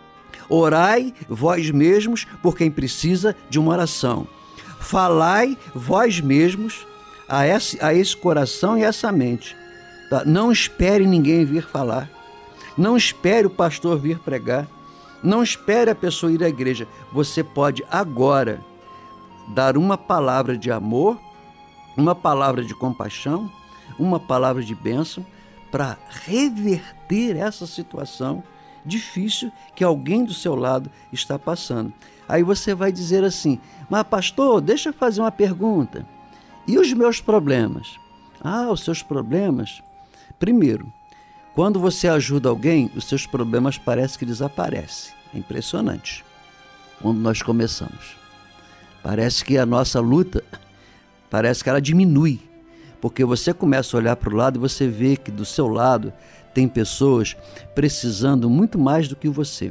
[SPEAKER 3] Orai vós mesmos por quem precisa de uma oração. Falai vós mesmos a esse, a esse coração e essa mente. Tá? Não espere ninguém vir falar. Não espere o pastor vir pregar. Não espere a pessoa ir à igreja. Você pode agora dar uma palavra de amor, uma palavra de compaixão, uma palavra de bênção para reverter essa situação difícil que alguém do seu lado está passando. Aí você vai dizer assim, mas pastor, deixa eu fazer uma pergunta. E os meus problemas? Ah, os seus problemas? Primeiro, quando você ajuda alguém, os seus problemas parecem que desaparecem. É impressionante. Quando nós começamos. Parece que a nossa luta... Parece que ela diminui, porque você começa a olhar para o lado e você vê que do seu lado tem pessoas precisando muito mais do que você.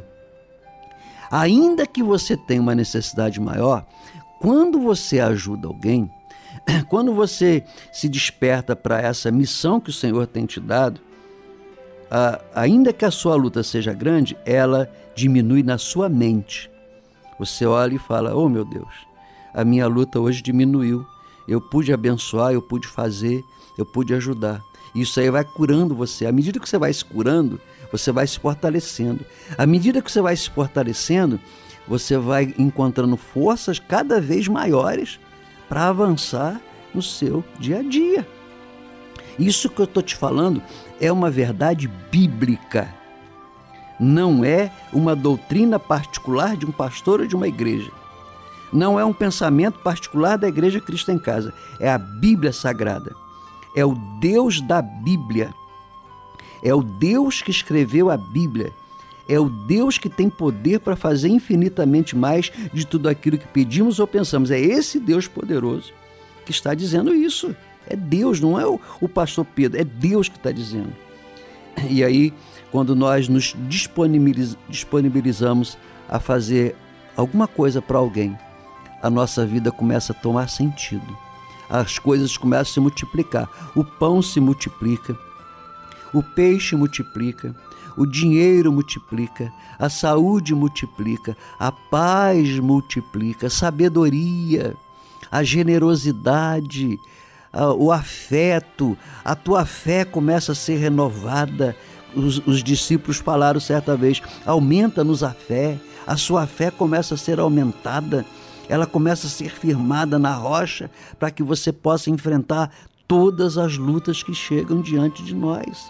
[SPEAKER 3] Ainda que você tenha uma necessidade maior, quando você ajuda alguém, quando você se desperta para essa missão que o Senhor tem te dado, a, ainda que a sua luta seja grande, ela diminui na sua mente. Você olha e fala, oh meu Deus, a minha luta hoje diminuiu. Eu pude abençoar, eu pude fazer, eu pude ajudar. Isso aí vai curando você. À medida que você vai se curando, você vai se fortalecendo. À medida que você vai se fortalecendo, você vai encontrando forças cada vez maiores para avançar no seu dia a dia. Isso que eu estou te falando é uma verdade bíblica. Não é uma doutrina particular de um pastor ou de uma igreja. Não é um pensamento particular da Igreja Cristo em Casa. É a Bíblia Sagrada. É o Deus da Bíblia. É o Deus que escreveu a Bíblia. É o Deus que tem poder para fazer infinitamente mais de tudo aquilo que pedimos ou pensamos. É esse Deus poderoso que está dizendo isso. É Deus, não é o, o pastor Pedro. É Deus que está dizendo. E aí, quando nós nos disponibiliz, disponibilizamos a fazer alguma coisa para alguém, a nossa vida começa a tomar sentido. As coisas começam a se multiplicar. O pão se multiplica, o peixe multiplica, o dinheiro multiplica, a saúde multiplica, a paz multiplica, a sabedoria, a generosidade, uh, o afeto, a tua fé começa a ser renovada. Os, os discípulos falaram certa vez, aumenta-nos a fé, a sua fé começa a ser aumentada, ela começa a ser firmada na rocha, para que você possa enfrentar todas as lutas que chegam diante de nós.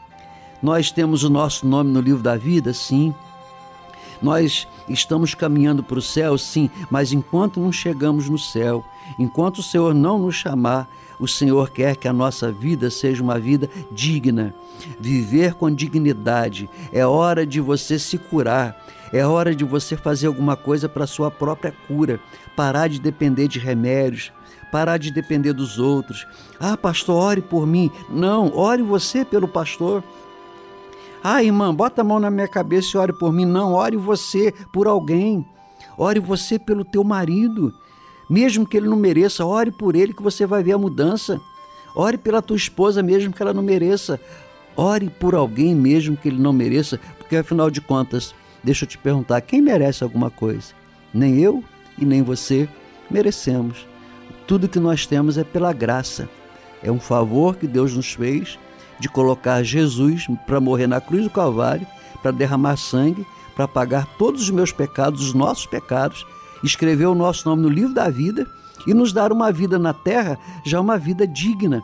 [SPEAKER 3] Nós temos o nosso nome no livro da vida, sim. Nós estamos caminhando para o céu, sim, mas enquanto não chegamos no céu, enquanto o Senhor não nos chamar, o Senhor quer que a nossa vida seja uma vida digna, viver com dignidade. É hora de você se curar, é hora de você fazer alguma coisa para a sua própria cura, parar de depender de remédios, parar de depender dos outros. Ah, pastor, ore por mim. Não, ore você pelo pastor. Ah, irmã, bota a mão na minha cabeça e ore por mim. Não, ore você por alguém. Ore você pelo teu marido. Mesmo que ele não mereça, ore por ele que você vai ver a mudança. Ore pela tua esposa mesmo que ela não mereça. Ore por alguém mesmo que ele não mereça, porque afinal de contas, deixa eu te perguntar, quem merece alguma coisa? Nem eu e nem você merecemos. Tudo que nós temos é pela graça. É um favor que Deus nos fez de colocar Jesus para morrer na cruz do Calvário, para derramar sangue, para pagar todos os meus pecados, os nossos pecados, escrever o nosso nome no livro da vida e nos dar uma vida na terra, já uma vida digna,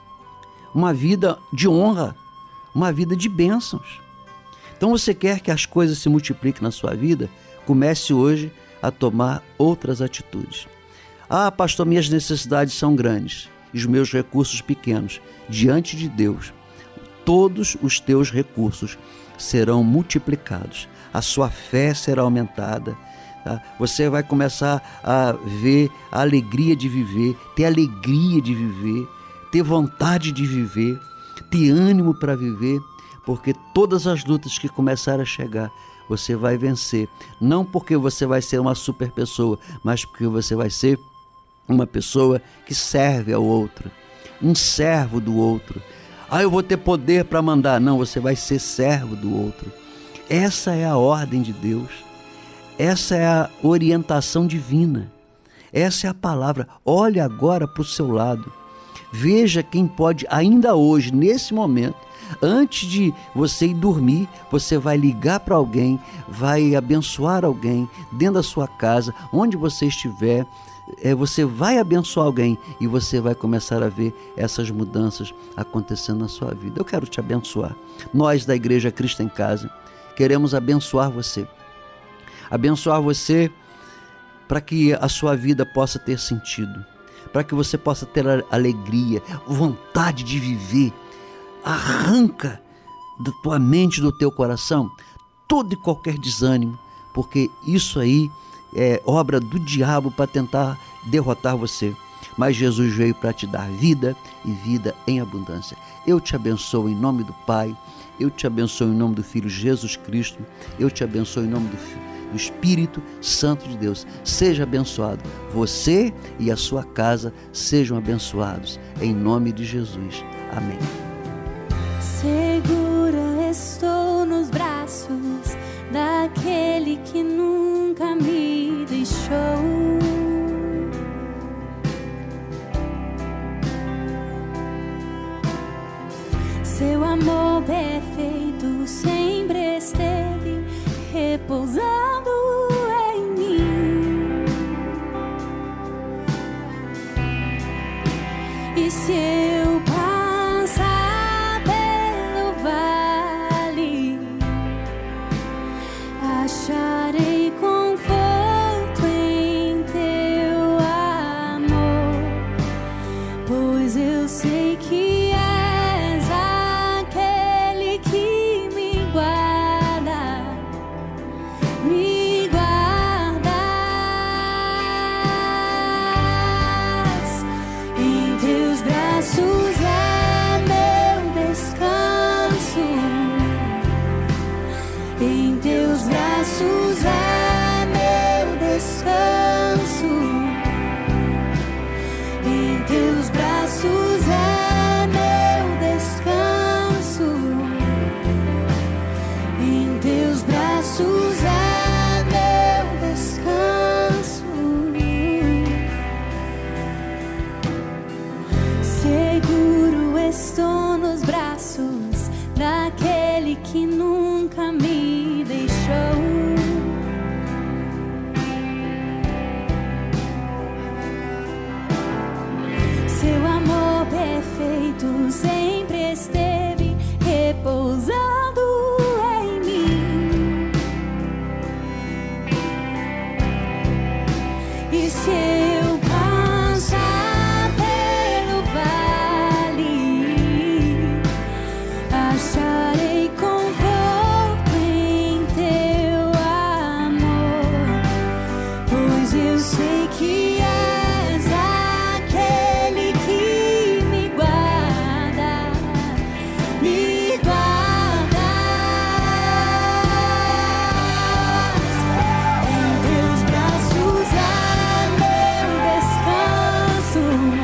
[SPEAKER 3] uma vida de honra, uma vida de bênçãos. Então você quer que as coisas se multipliquem na sua vida? Comece hoje a tomar outras atitudes. Ah, pastor, minhas necessidades são grandes e os meus recursos pequenos. Diante de Deus, todos os teus recursos serão multiplicados. A sua fé será aumentada. Tá? Você vai começar a ver a alegria de viver, ter alegria de viver, ter vontade de viver, ter ânimo para viver, porque todas as lutas que começarem a chegar, você vai vencer. Não porque você vai ser uma super pessoa, mas porque você vai ser uma pessoa que serve ao outro, um servo do outro. Ah, eu vou ter poder para mandar. Não, você vai ser servo do outro. Essa é a ordem de Deus. Essa é a orientação divina. Essa é a palavra. Olhe agora para o seu lado. Veja quem pode, ainda hoje, nesse momento, antes de você ir dormir, você vai ligar para alguém, vai abençoar alguém dentro da sua casa, onde você estiver. É, você vai abençoar alguém e você vai começar a ver essas mudanças acontecendo na sua vida. Eu quero te abençoar. Nós da Igreja Cristo em Casa queremos abençoar você. Abençoar você para que a sua vida possa ter sentido, para que você possa ter alegria, vontade de viver. Arranca da tua mente, do teu coração, todo e qualquer desânimo, porque isso aí é obra do diabo para tentar derrotar você. Mas Jesus veio para te dar vida e vida em abundância. Eu te abençoo em nome do Pai, eu te abençoo em nome do Filho Jesus Cristo, eu te abençoo em nome do, do Espírito Santo de Deus. Seja abençoado. Você e a sua casa sejam abençoados. Em nome de Jesus. Amém.
[SPEAKER 10] Segura estou nos braços daquele que nunca me deixou. Seu amor perfeito sempre esteve repousando em mim. E se eu passar pelo vale, acharei conforto em teu amor, pois eu sei que és aquele que me guarda, me aquele que nunca me deixou. Seu amor perfeito sempre esteve repousando em mim. E se eu passar pelo vale, acharei conforto em teu amor, pois eu sei que és aquele que me guarda, me guarda. Em teus braços há meu descanso,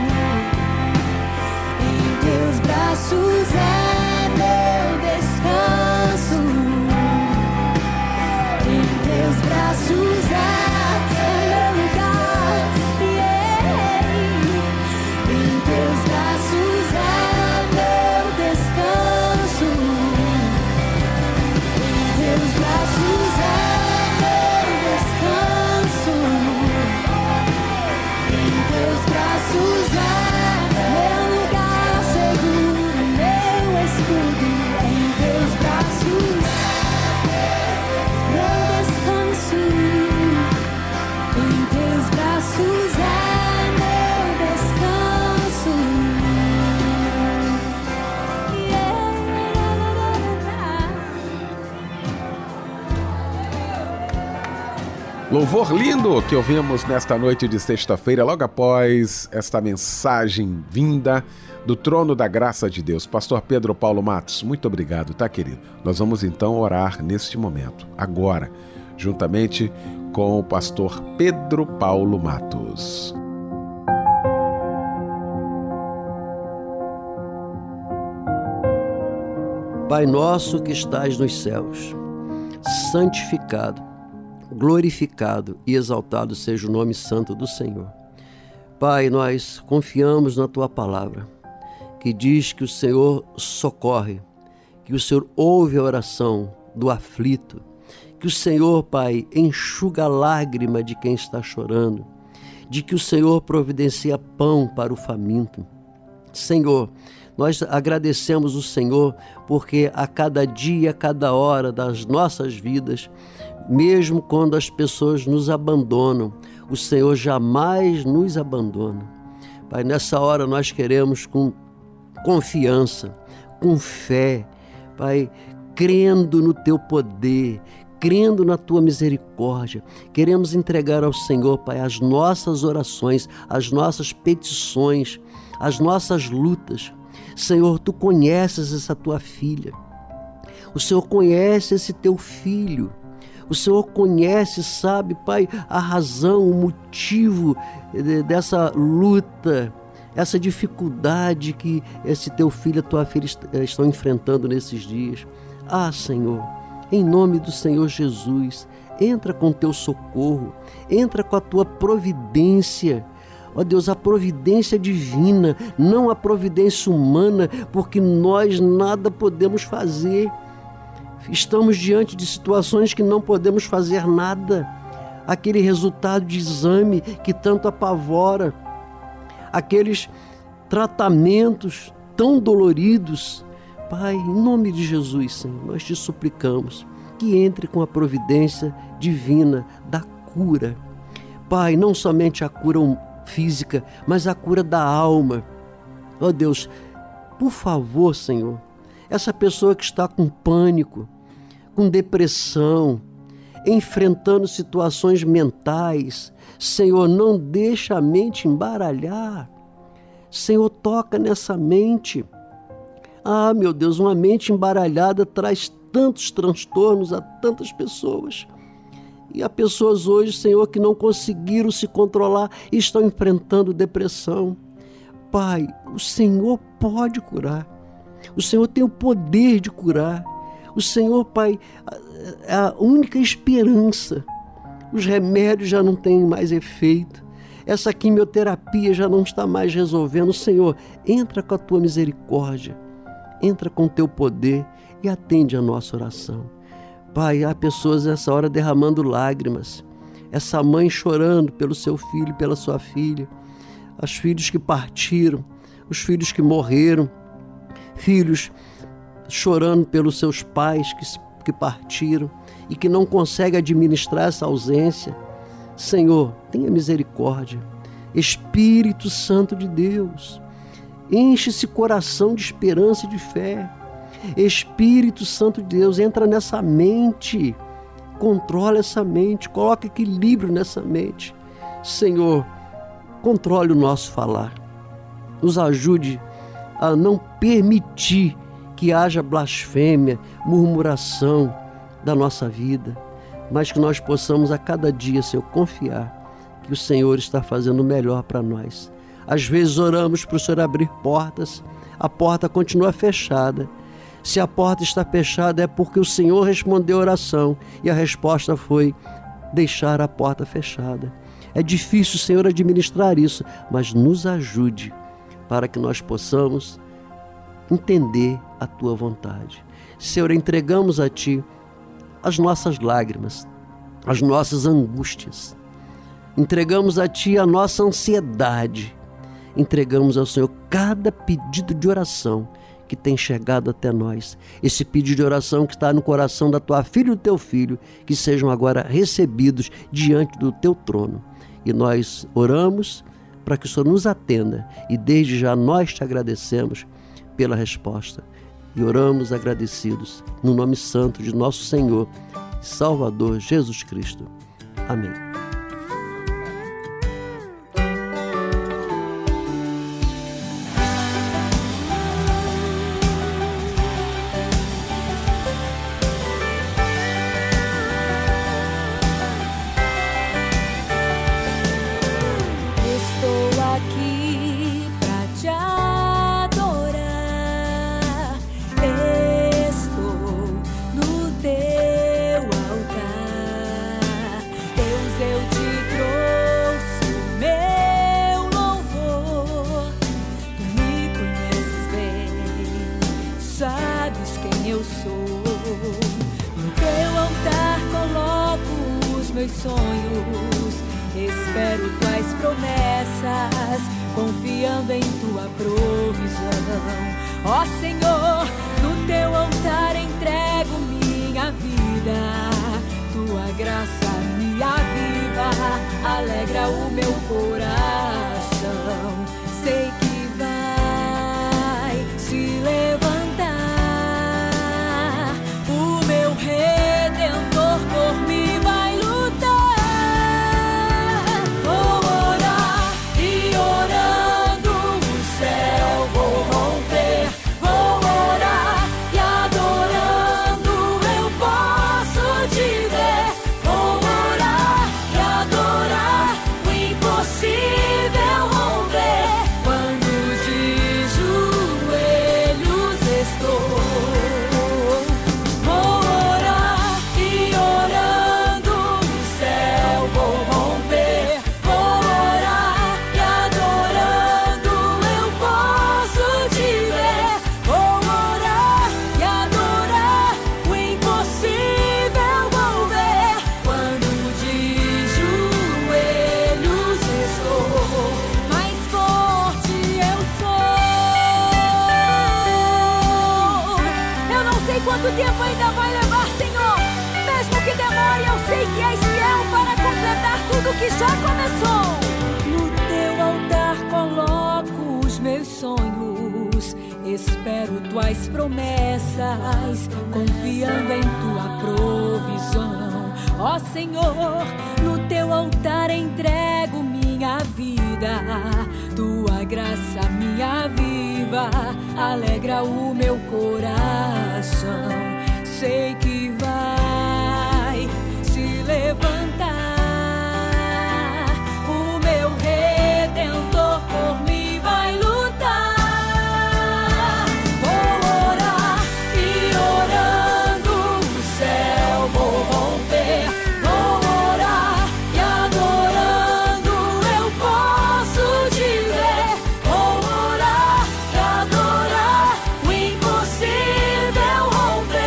[SPEAKER 10] em teus braços há meu descanso, em teus braços há meu lugar, yeah. Em teus braços há meu descanso, em teus braços há meu descanso, em teus braços há meu lugar seguro, meu escudo. Em teus braços meu descanso, em teus braços há meu descanso,
[SPEAKER 2] Louvor lindo que ouvimos nesta noite de sexta-feira, logo após esta mensagem vinda do trono da graça de Deus. Pastor Pedro Paulo Matos, muito obrigado, tá, querido? Nós vamos então orar neste momento, agora, juntamente com o pastor Pedro Paulo Matos.
[SPEAKER 3] Pai nosso que estás nos céus, santificado, glorificado e exaltado seja o nome santo do Senhor. Pai, nós confiamos na Tua palavra, que diz que o Senhor socorre, que o Senhor ouve a oração do aflito, que o Senhor, Pai, enxuga a lágrima de quem está chorando, de que o Senhor providencia pão para o faminto. Senhor, nós agradecemos o Senhor porque a cada dia, a cada hora das nossas vidas, mesmo quando as pessoas nos abandonam, o Senhor jamais nos abandona. Pai, nessa hora nós queremos com confiança, com fé, Pai, crendo no Teu poder, crendo na Tua misericórdia, queremos entregar ao Senhor, Pai, as nossas orações, as nossas petições, as nossas lutas. Senhor, Tu conheces essa Tua filha, o Senhor conhece esse Teu filho, o Senhor conhece, sabe, Pai, a razão, o motivo dessa luta, essa dificuldade que esse Teu filho e a Tua filha estão enfrentando nesses dias. Ah, Senhor, em nome do Senhor Jesus, entra com Teu socorro, entra com a Tua providência. Ó Deus, a providência divina, não a providência humana, porque nós nada podemos fazer. Estamos diante de situações que não podemos fazer nada. Aquele resultado de exame que tanto apavora, aqueles tratamentos tão doloridos. Pai, em nome de Jesus, Senhor, nós Te suplicamos que entre com a providência divina da cura. Pai, não somente a cura física, mas a cura da alma. Ó Deus, por favor, Senhor, essa pessoa que está com pânico, com depressão, enfrentando situações mentais, Senhor, não deixa a mente embaralhar. Senhor, toca nessa mente. Ah, meu Deus, uma mente embaralhada traz tantos transtornos a tantas pessoas. E há pessoas hoje, Senhor, que não conseguiram se controlar e estão enfrentando depressão. Pai, o Senhor pode curar. O Senhor tem o poder de curar. O Senhor, Pai, é a única esperança. Os remédios já não têm mais efeito. Essa quimioterapia já não está mais resolvendo. Senhor, entra com a Tua misericórdia. Entra com o Teu poder. e atende a nossa oração. Pai, há pessoas nessa hora derramando lágrimas, essa mãe chorando pelo seu filho e pela sua filha, os filhos que partiram, os filhos que morreram, filhos chorando pelos seus pais que, que partiram e que não conseguem administrar essa ausência. Senhor, tenha misericórdia. Espírito Santo de Deus, enche esse coração de esperança e de fé. Espírito Santo de Deus, entra nessa mente, controla essa mente, coloca equilíbrio nessa mente. Senhor, controle o nosso falar, nos ajude a não permitir que haja blasfêmia, murmuração da nossa vida, mas que nós possamos a cada dia, Senhor, confiar que o Senhor está fazendo o melhor para nós. Às vezes oramos para o Senhor abrir portas, a porta continua fechada. Se a porta está fechada é porque o Senhor respondeu a oração e a resposta foi deixar a porta fechada. É difícil, Senhor, administrar isso, mas nos ajude para que nós possamos entender a Tua vontade. Senhor, entregamos a Ti as nossas lágrimas, as nossas angústias. Entregamos a Ti a nossa ansiedade. Entregamos ao Senhor cada pedido de oração que tem chegado até nós. Esse pedido de oração que está no coração da Tua filha e do Teu filho, que sejam agora recebidos diante do Teu trono. E nós oramos para que o Senhor nos atenda. E desde já nós Te agradecemos pela resposta. E oramos agradecidos no nome santo de nosso Senhor e Salvador Jesus Cristo. Amém.
[SPEAKER 10] Sonhos, espero Tuas promessas, confiando em Tua provisão. Ó Senhor, no Teu altar entrego minha vida, Tua graça me aviva, alegra o meu coração. Sei que vai se levantar o meu Redentor por mim.
[SPEAKER 11] Quanto tempo ainda vai levar, Senhor? Mesmo que demore, eu sei que és fiel para completar tudo que já começou.
[SPEAKER 10] No Teu altar coloco os meus sonhos, espero Tuas promessas, confiando em Tua provisão. Ó Senhor, no Teu altar entrego minha vida, Tua graça me aviva, alegra o meu coração. Sei que vai se levantar o meu Redentor por mim, vai lutar. Vou orar e orando o céu vou romper. Vou orar e adorando eu posso te ver. Vou orar e adorar o impossível romper.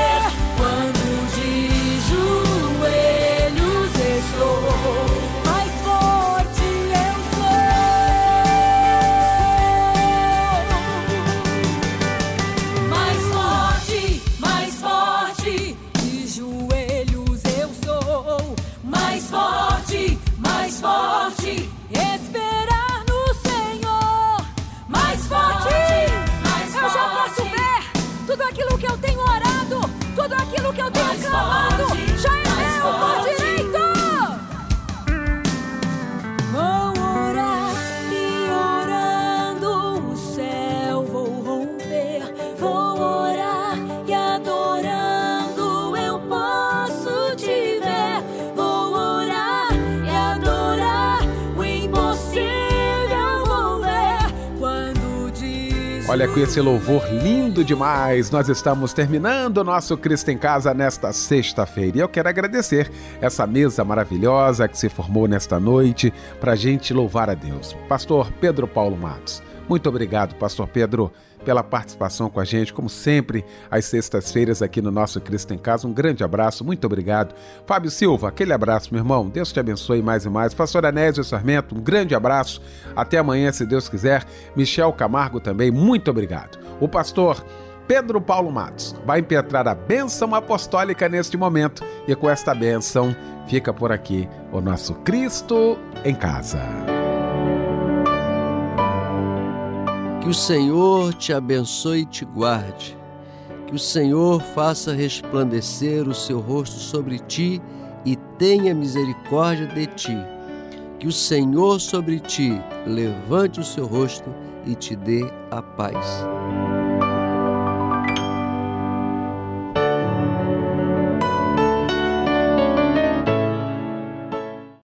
[SPEAKER 11] que eu tenho clamado já é meu por direito. Vou orar e orando o céu vou romper. Vou orar e adorando eu posso te ver. Vou orar e adorar o impossível vou ver. Quando diz...
[SPEAKER 2] Olha, com esse louvor lindo demais, nós estamos terminando o nosso Cristo em Casa nesta sexta-feira. E eu quero agradecer essa mesa maravilhosa que se formou nesta noite para a gente louvar a Deus. Pastor Pedro Paulo Matos. Muito obrigado, Pastor Pedro, pela participação com a gente, como sempre, às sextas-feiras aqui no nosso Cristo em Casa. Um grande abraço, muito obrigado. Fábio Silva, aquele abraço, meu irmão. Deus te abençoe mais e mais. Pastor Anésio Sarmento, um grande abraço. Até amanhã, se Deus quiser. Michel Camargo também, muito obrigado. O pastor Pedro Paulo Matos vai impetrar a bênção apostólica neste momento. E com esta bênção, fica por aqui o nosso Cristo em Casa.
[SPEAKER 3] Que o Senhor te abençoe e te guarde. Que o Senhor faça resplandecer o seu rosto sobre ti e tenha misericórdia de ti. Que o Senhor sobre ti levante o seu rosto e te dê a paz.